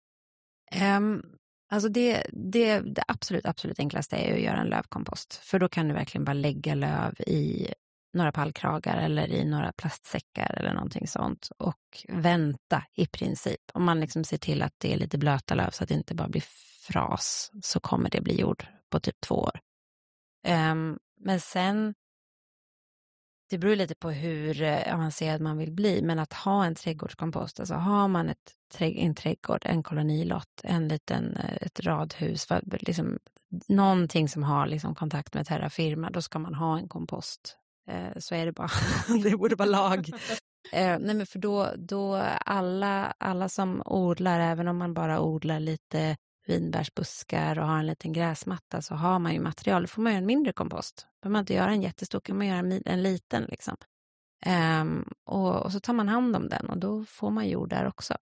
Alltså det absolut enklaste är att göra en lövkompost. För då kan du verkligen bara lägga löv i några pallkragar eller i några plastsäckar eller någonting sånt. Och vänta i princip. Om man liksom ser till att det är lite blöta löv så att det inte bara blir fras, så kommer det bli jord på typ 2 år. Men sen, det beror lite på hur avancerad man vill bli. Men att ha en trädgårdskompost, alltså har man en trädgård, en kolonilott, ett radhus, liksom, någonting som har liksom kontakt med Terra Firma, då ska man ha en kompost. Så är det bara. Det borde vara lag. Nej, men för då alla som odlar, även om man bara odlar lite vinbärsbuskar och har en liten gräsmatta, så har man ju material. Då får man göra en mindre kompost. Då behöver man inte göra en jättestor, kan man göra en liten liksom. Och så tar man hand om den och då får man jord där också.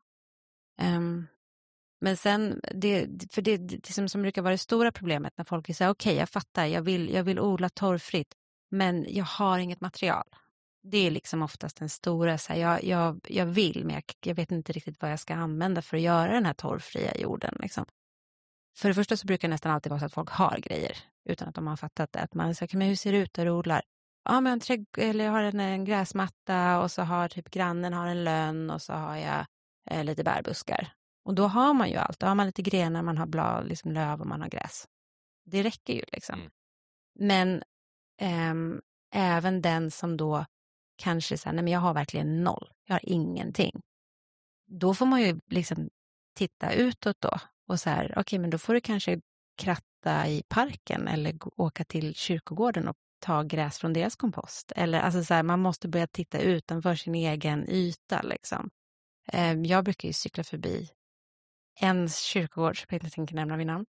Men sen, det som brukar vara det stora problemet när folk säger okej, jag fattar, jag vill odla torrfritt, men jag har inget material. Det är liksom oftast den stora, så här, jag vill, men jag vet inte riktigt vad jag ska använda för att göra den här torrfria jorden. Liksom. För det första så brukar det nästan alltid vara så att folk har grejer, utan att de har fattat det. Att man säger, men hur ser det ut där du odlar? Ja, men jag har en gräsmatta och så har typ grannen har en lönn och så har jag lite bärbuskar. Och då har man ju allt. Då har man lite grenar, man har blad, liksom löv och man har gräs. Det räcker ju liksom. Men även den som då kanske säger, nej men jag har verkligen noll. Jag har ingenting. Då får man ju liksom titta utåt då. Och så här, okej, men då får du kanske kratta i parken eller åka till kyrkogården och ta gräs från deras kompost. Eller alltså så här, man måste börja titta utanför sin egen yta liksom. Jag brukar ju cykla förbi en kyrkogård, jag tänker nämna vid namn.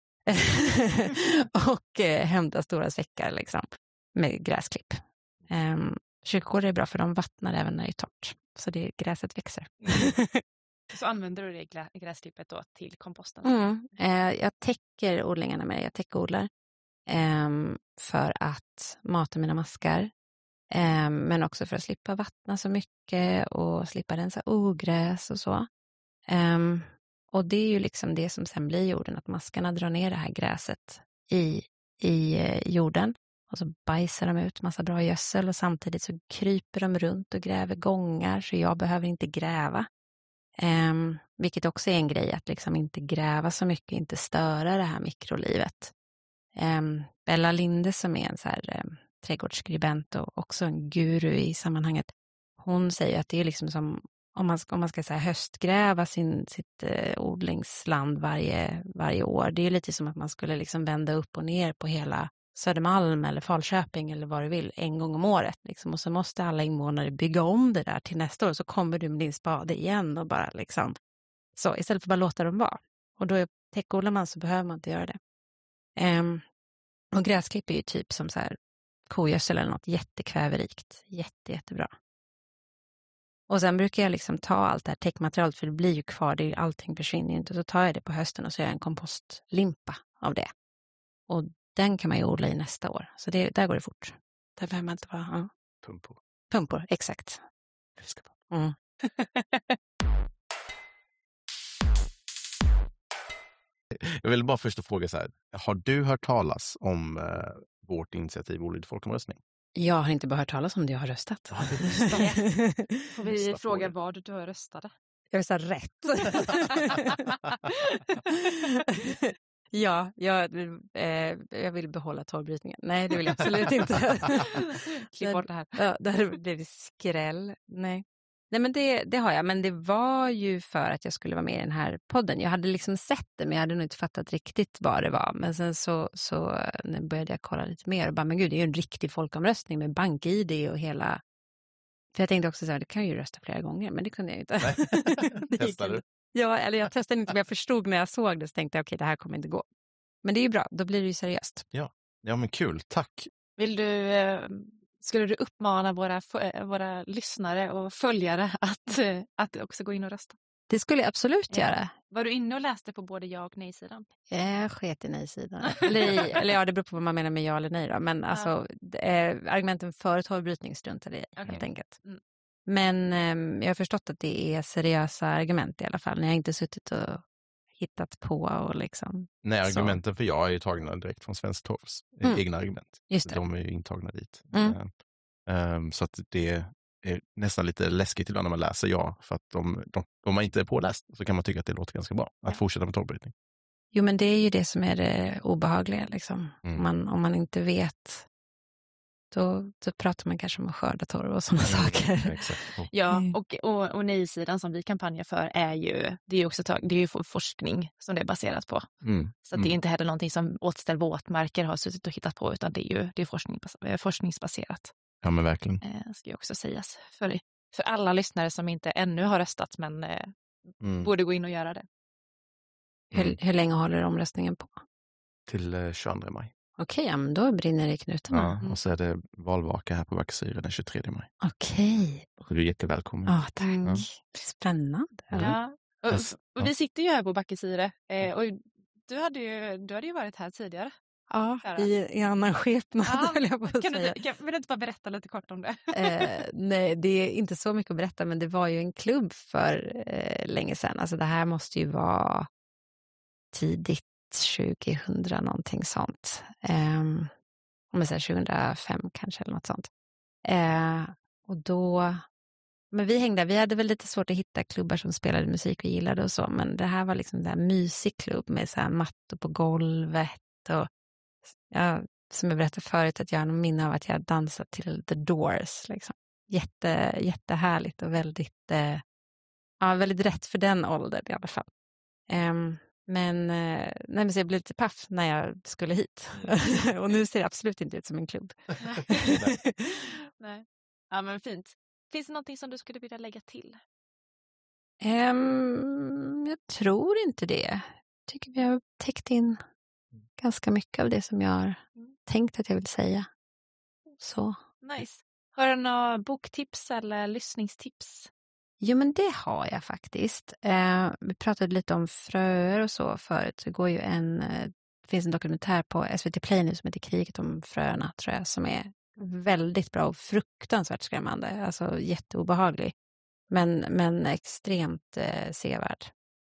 Och hämta stora säckar liksom med gräsklipp. Kyrkogårdar är bra för de vattnar även när det är torrt. Så det gräset växer. Så använder du det gräsklippet då till komposten? Jag täcker odlingarna med det. Jag täckodlar för att mata mina maskar. Men också för att slippa vattna så mycket och slippa rensa ogräs och så. Och det är ju liksom det som sen blir jorden, att maskarna drar ner det här gräset i jorden. Och så bajsar de ut massa bra gödsel och samtidigt så kryper de runt och gräver gångar, så jag behöver inte gräva. Vilket också är en grej, att liksom inte gräva så mycket, inte störa det här mikrolivet. Bella Linde, som är en så här trädgårdsskribent och också en guru i sammanhanget, hon säger att det är liksom som om man ska säga höstgräva sitt odlingsland varje år. Det är lite som att man skulle liksom vända upp och ner på hela Södermalm eller Falköping eller vad du vill en gång om året. Liksom. Och så måste alla invånare bygga om det där till nästa år, så kommer du med din spade igen och bara liksom. Så istället för bara låta dem vara. Och då täckodlar man, så behöver man inte göra det. Och gräsklipp är ju typ som så här kogödsel eller något jättekväverikt. Jättebra. Och sen brukar jag liksom ta allt det här täckmaterialet, för det blir ju kvar, allting försvinner ju inte. Så tar jag det på hösten och så gör jag en kompostlimpa av det. Och den kan man ju odla i nästa år. Så där går det fort. Där behöver man inte vara... Ja. Pumpor, exakt. Älskar pumpor. Jag vill bara först fråga så här. Har du hört talas om vårt initiativ Olydig folkomröstning? Jag har inte bara hört talas om det, jag har röstat. Får vi fråga vad du har röstade? Jag vill säga rätt. Ja, jag vill behålla torvbrytningen. Nej, det vill jag absolut inte. Klipp bort det här. Ja, där blev det skräll. Nej, men det har jag. Men det var ju för att jag skulle vara med i den här podden. Jag hade liksom sett det, men jag hade nog inte fattat riktigt vad det var. Men sen så började jag kolla lite mer och bara, men gud, det är ju en riktig folkomröstning med bank-ID och hela För jag tänkte också så här, det kan jag ju rösta flera gånger, men det kunde jag ju inte. Det gick Testade du? inte. Ja, eller jag testade inte, men jag förstod när jag såg det så tänkte jag okej, det här kommer inte gå. Men det är ju bra, då blir det ju seriöst. Ja, men kul. Tack. Skulle du uppmana våra lyssnare och följare att också gå in och rösta? Det skulle jag absolut göra. Var du inne och läste på både ja och nej-sidan? Jag sket i nej-sidan. eller ja, det beror på vad man menar med ja eller nej då. Men alltså, argumenten för torvbrytning struntade i helt enkelt. Mm. Men jag har förstått att det är seriösa argument i alla fall. När jag inte suttit och hittat på och liksom... Nej, argumenten för ja är ju tagna direkt från Svensk Torvs egna argument. Just det. De är ju intagna dit. Så att det är nästan lite läskigt ibland när man läser ja. För att om man inte är påläst så kan man tycka att det låter ganska bra att fortsätta med torvbrytning. Jo, men det är ju det som är det obehagliga. Liksom. Om man inte vet, då pratar man kanske om att skörda torv och sådana saker. Exakt. Ja, och nej-sidan som vi kampanjar för det är ju forskning som det är baserat på. Så att det är inte heller någonting som Återställ våtmarker har suttit och hittat på, utan det är forskningsbaserat. Ja, men verkligen. Ska ju också sägas för alla lyssnare som inte ännu har röstat, men borde gå in och göra det. Hur länge håller omröstningen på? Till 22 maj. Okej, men då brinner det i knutarna. Ja, och så är det valvaka här på Backesyra den 23 maj. Okej. Du är jättevälkommen. Ja, tack. Spännande. Ja. Och vi sitter ju här på Backesyra. Och du hade ju varit här tidigare. Ja, i annan skepnad höll jag på att säga. Vill du inte bara berätta lite kort om det? Nej, det är inte så mycket att berätta, men det var ju en klubb för länge sedan. Alltså det här måste ju vara tidigt 2000, någonting sånt. Om jag säger 2005 kanske eller något sånt. Och då... Men vi hade väl lite svårt att hitta klubbar som spelade musik vi gillade och så. Men det här var liksom en där mysig klubb med så här mattor på golvet. Och som jag berättade förut, att jag har någon minne av att jag dansat till The Doors. Liksom. Jättehärligt och väldigt, väldigt rätt för den åldern i alla fall. Men så jag blev lite paff när jag skulle hit. Och nu ser det absolut inte ut som en klubb. Nej. Ja, men fint. Finns det någonting som du skulle vilja lägga till? Jag tror inte det. Jag tycker vi har täckt in ganska mycket av det som jag har tänkt att jag vill säga. Så. Nice. Har du några boktips eller lyssningstips? Jo, men det har jag faktiskt. Vi pratade lite om fröer och så förut. Det går ju det finns en dokumentär på SVT Play nu som heter Kriget om fröerna, tror jag, som är väldigt bra och fruktansvärt skrämmande. Alltså jätteobehaglig. Men extremt sevärd.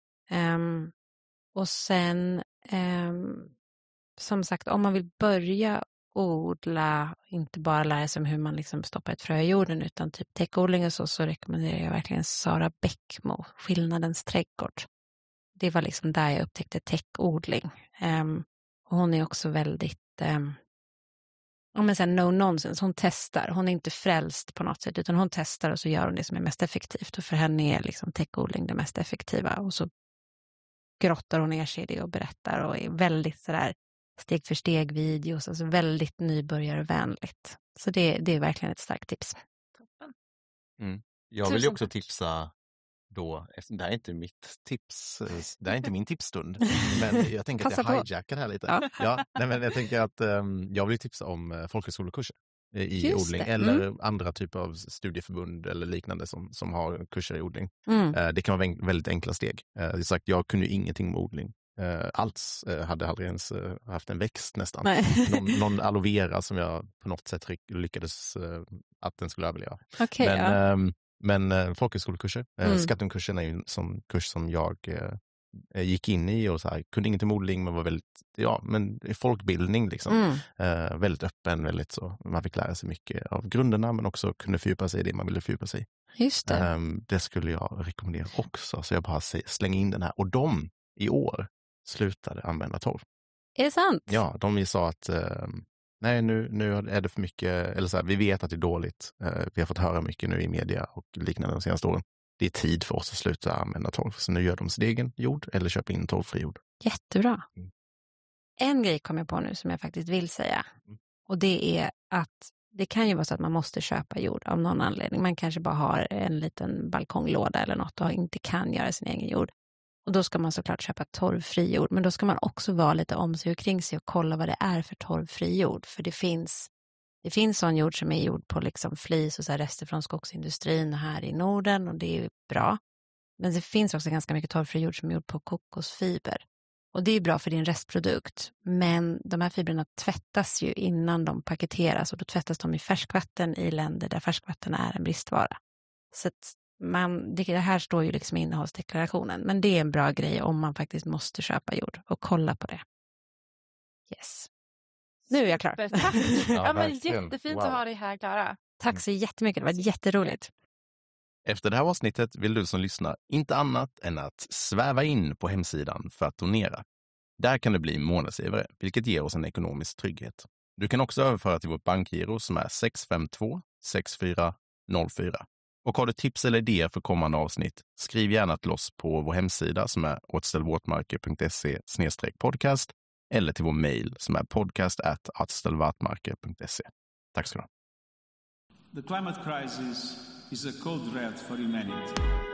Och sen, som sagt, om man vill börja odla, inte bara lära sig om hur man liksom stoppar ett frö i jorden, utan typ täckodling och så rekommenderar jag verkligen Sara Bäckmo, Skillnadens trädgård. Det var liksom där jag upptäckte täckodling. Och hon är också väldigt no nonsense. Hon testar. Hon är inte frälst på något sätt, utan hon testar och så gör hon det som är mest effektivt. Och för henne är liksom täckodling det mest effektiva. Och så grottar hon ner sig i det och berättar och är väldigt sådär steg för steg videos, alltså väldigt nybörjarvänligt. Så det är verkligen ett starkt tips. Toppen. Jag vill ju också tipsa då, det här är inte mitt tips, det här är inte min tipsstund, men jag tänker att jag hijackar här lite. Men jag tänker att jag vill tipsa om folkhögskolekurser i odling eller andra typer av studieförbund eller liknande som har kurser i odling. Det kan vara väldigt enkla steg. Sagt, jag kunde ju ingenting med odling. Alls hade aldrig ens haft en växt nästan. Någon aloe vera som jag på något sätt lyckades att den skulle överleva. Men folkhögskolekurser, Skattumkursen är ju en sån kurs som jag gick in i och så här, kunde ingenting om odling, men var väldigt, men folkbildning liksom. Väldigt öppen, väldigt så. Man fick lära sig mycket av grunderna, men också kunde fördjupa sig i det man ville fördjupa sig. Just det. Det skulle jag rekommendera också, så jag bara slänger in den här. Och de i år slutade använda torv. Är det sant? Ja, de sa att nej, nu är det för mycket, eller så här, vi vet att det är dåligt. Vi har fått höra mycket nu i media och liknande de senaste åren. Det är tid för oss att sluta använda torv. Så nu gör de sin egen jord eller köper in torvfri jord. Jättebra. En grej kom jag på nu som jag faktiskt vill säga. Och det är att Det kan ju vara så att man måste köpa jord av någon anledning. Man kanske bara har en liten balkonglåda eller något och inte kan göra sin egen jord. Och då ska man såklart köpa torvfri jord. Men då ska man också vara lite om sig och kring sig och kolla vad det är för torvfri jord. För det finns sån jord som är gjord på liksom flis och så här rester från skogsindustrin här i Norden, och det är bra. Men det finns också ganska mycket torvfri jord som är gjord på kokosfiber. Och det är bra för din restprodukt. Men de här fibrerna tvättas ju innan de paketeras, och då tvättas de i färskvatten i länder där färskvatten är en bristvara. Så att det här står ju liksom i innehållsdeklarationen. Men det är en bra grej om man faktiskt måste köpa jord, och kolla på det. Yes. Nu är jag klar. Tack. Ja, men verkligen. jättefint Wow. att ha dig här, Klara. Tack så jättemycket, det var jätteroligt. Efter det här avsnittet vill du som lyssnar inte annat än att sväva in på hemsidan för att donera. Där kan du bli månadsgivare, vilket ger oss en ekonomisk trygghet. Du kan också överföra till vårt bankgiro som är 652-6404. Och har du tips eller idéer för kommande avsnitt, skriv gärna till oss på vår hemsida som är åtstellvåtmarker.se/podcast eller till vår mejl som är podcast@åtstellvåtmarker.se. Tack ska du ha. The climate crisis is a code red for humanity.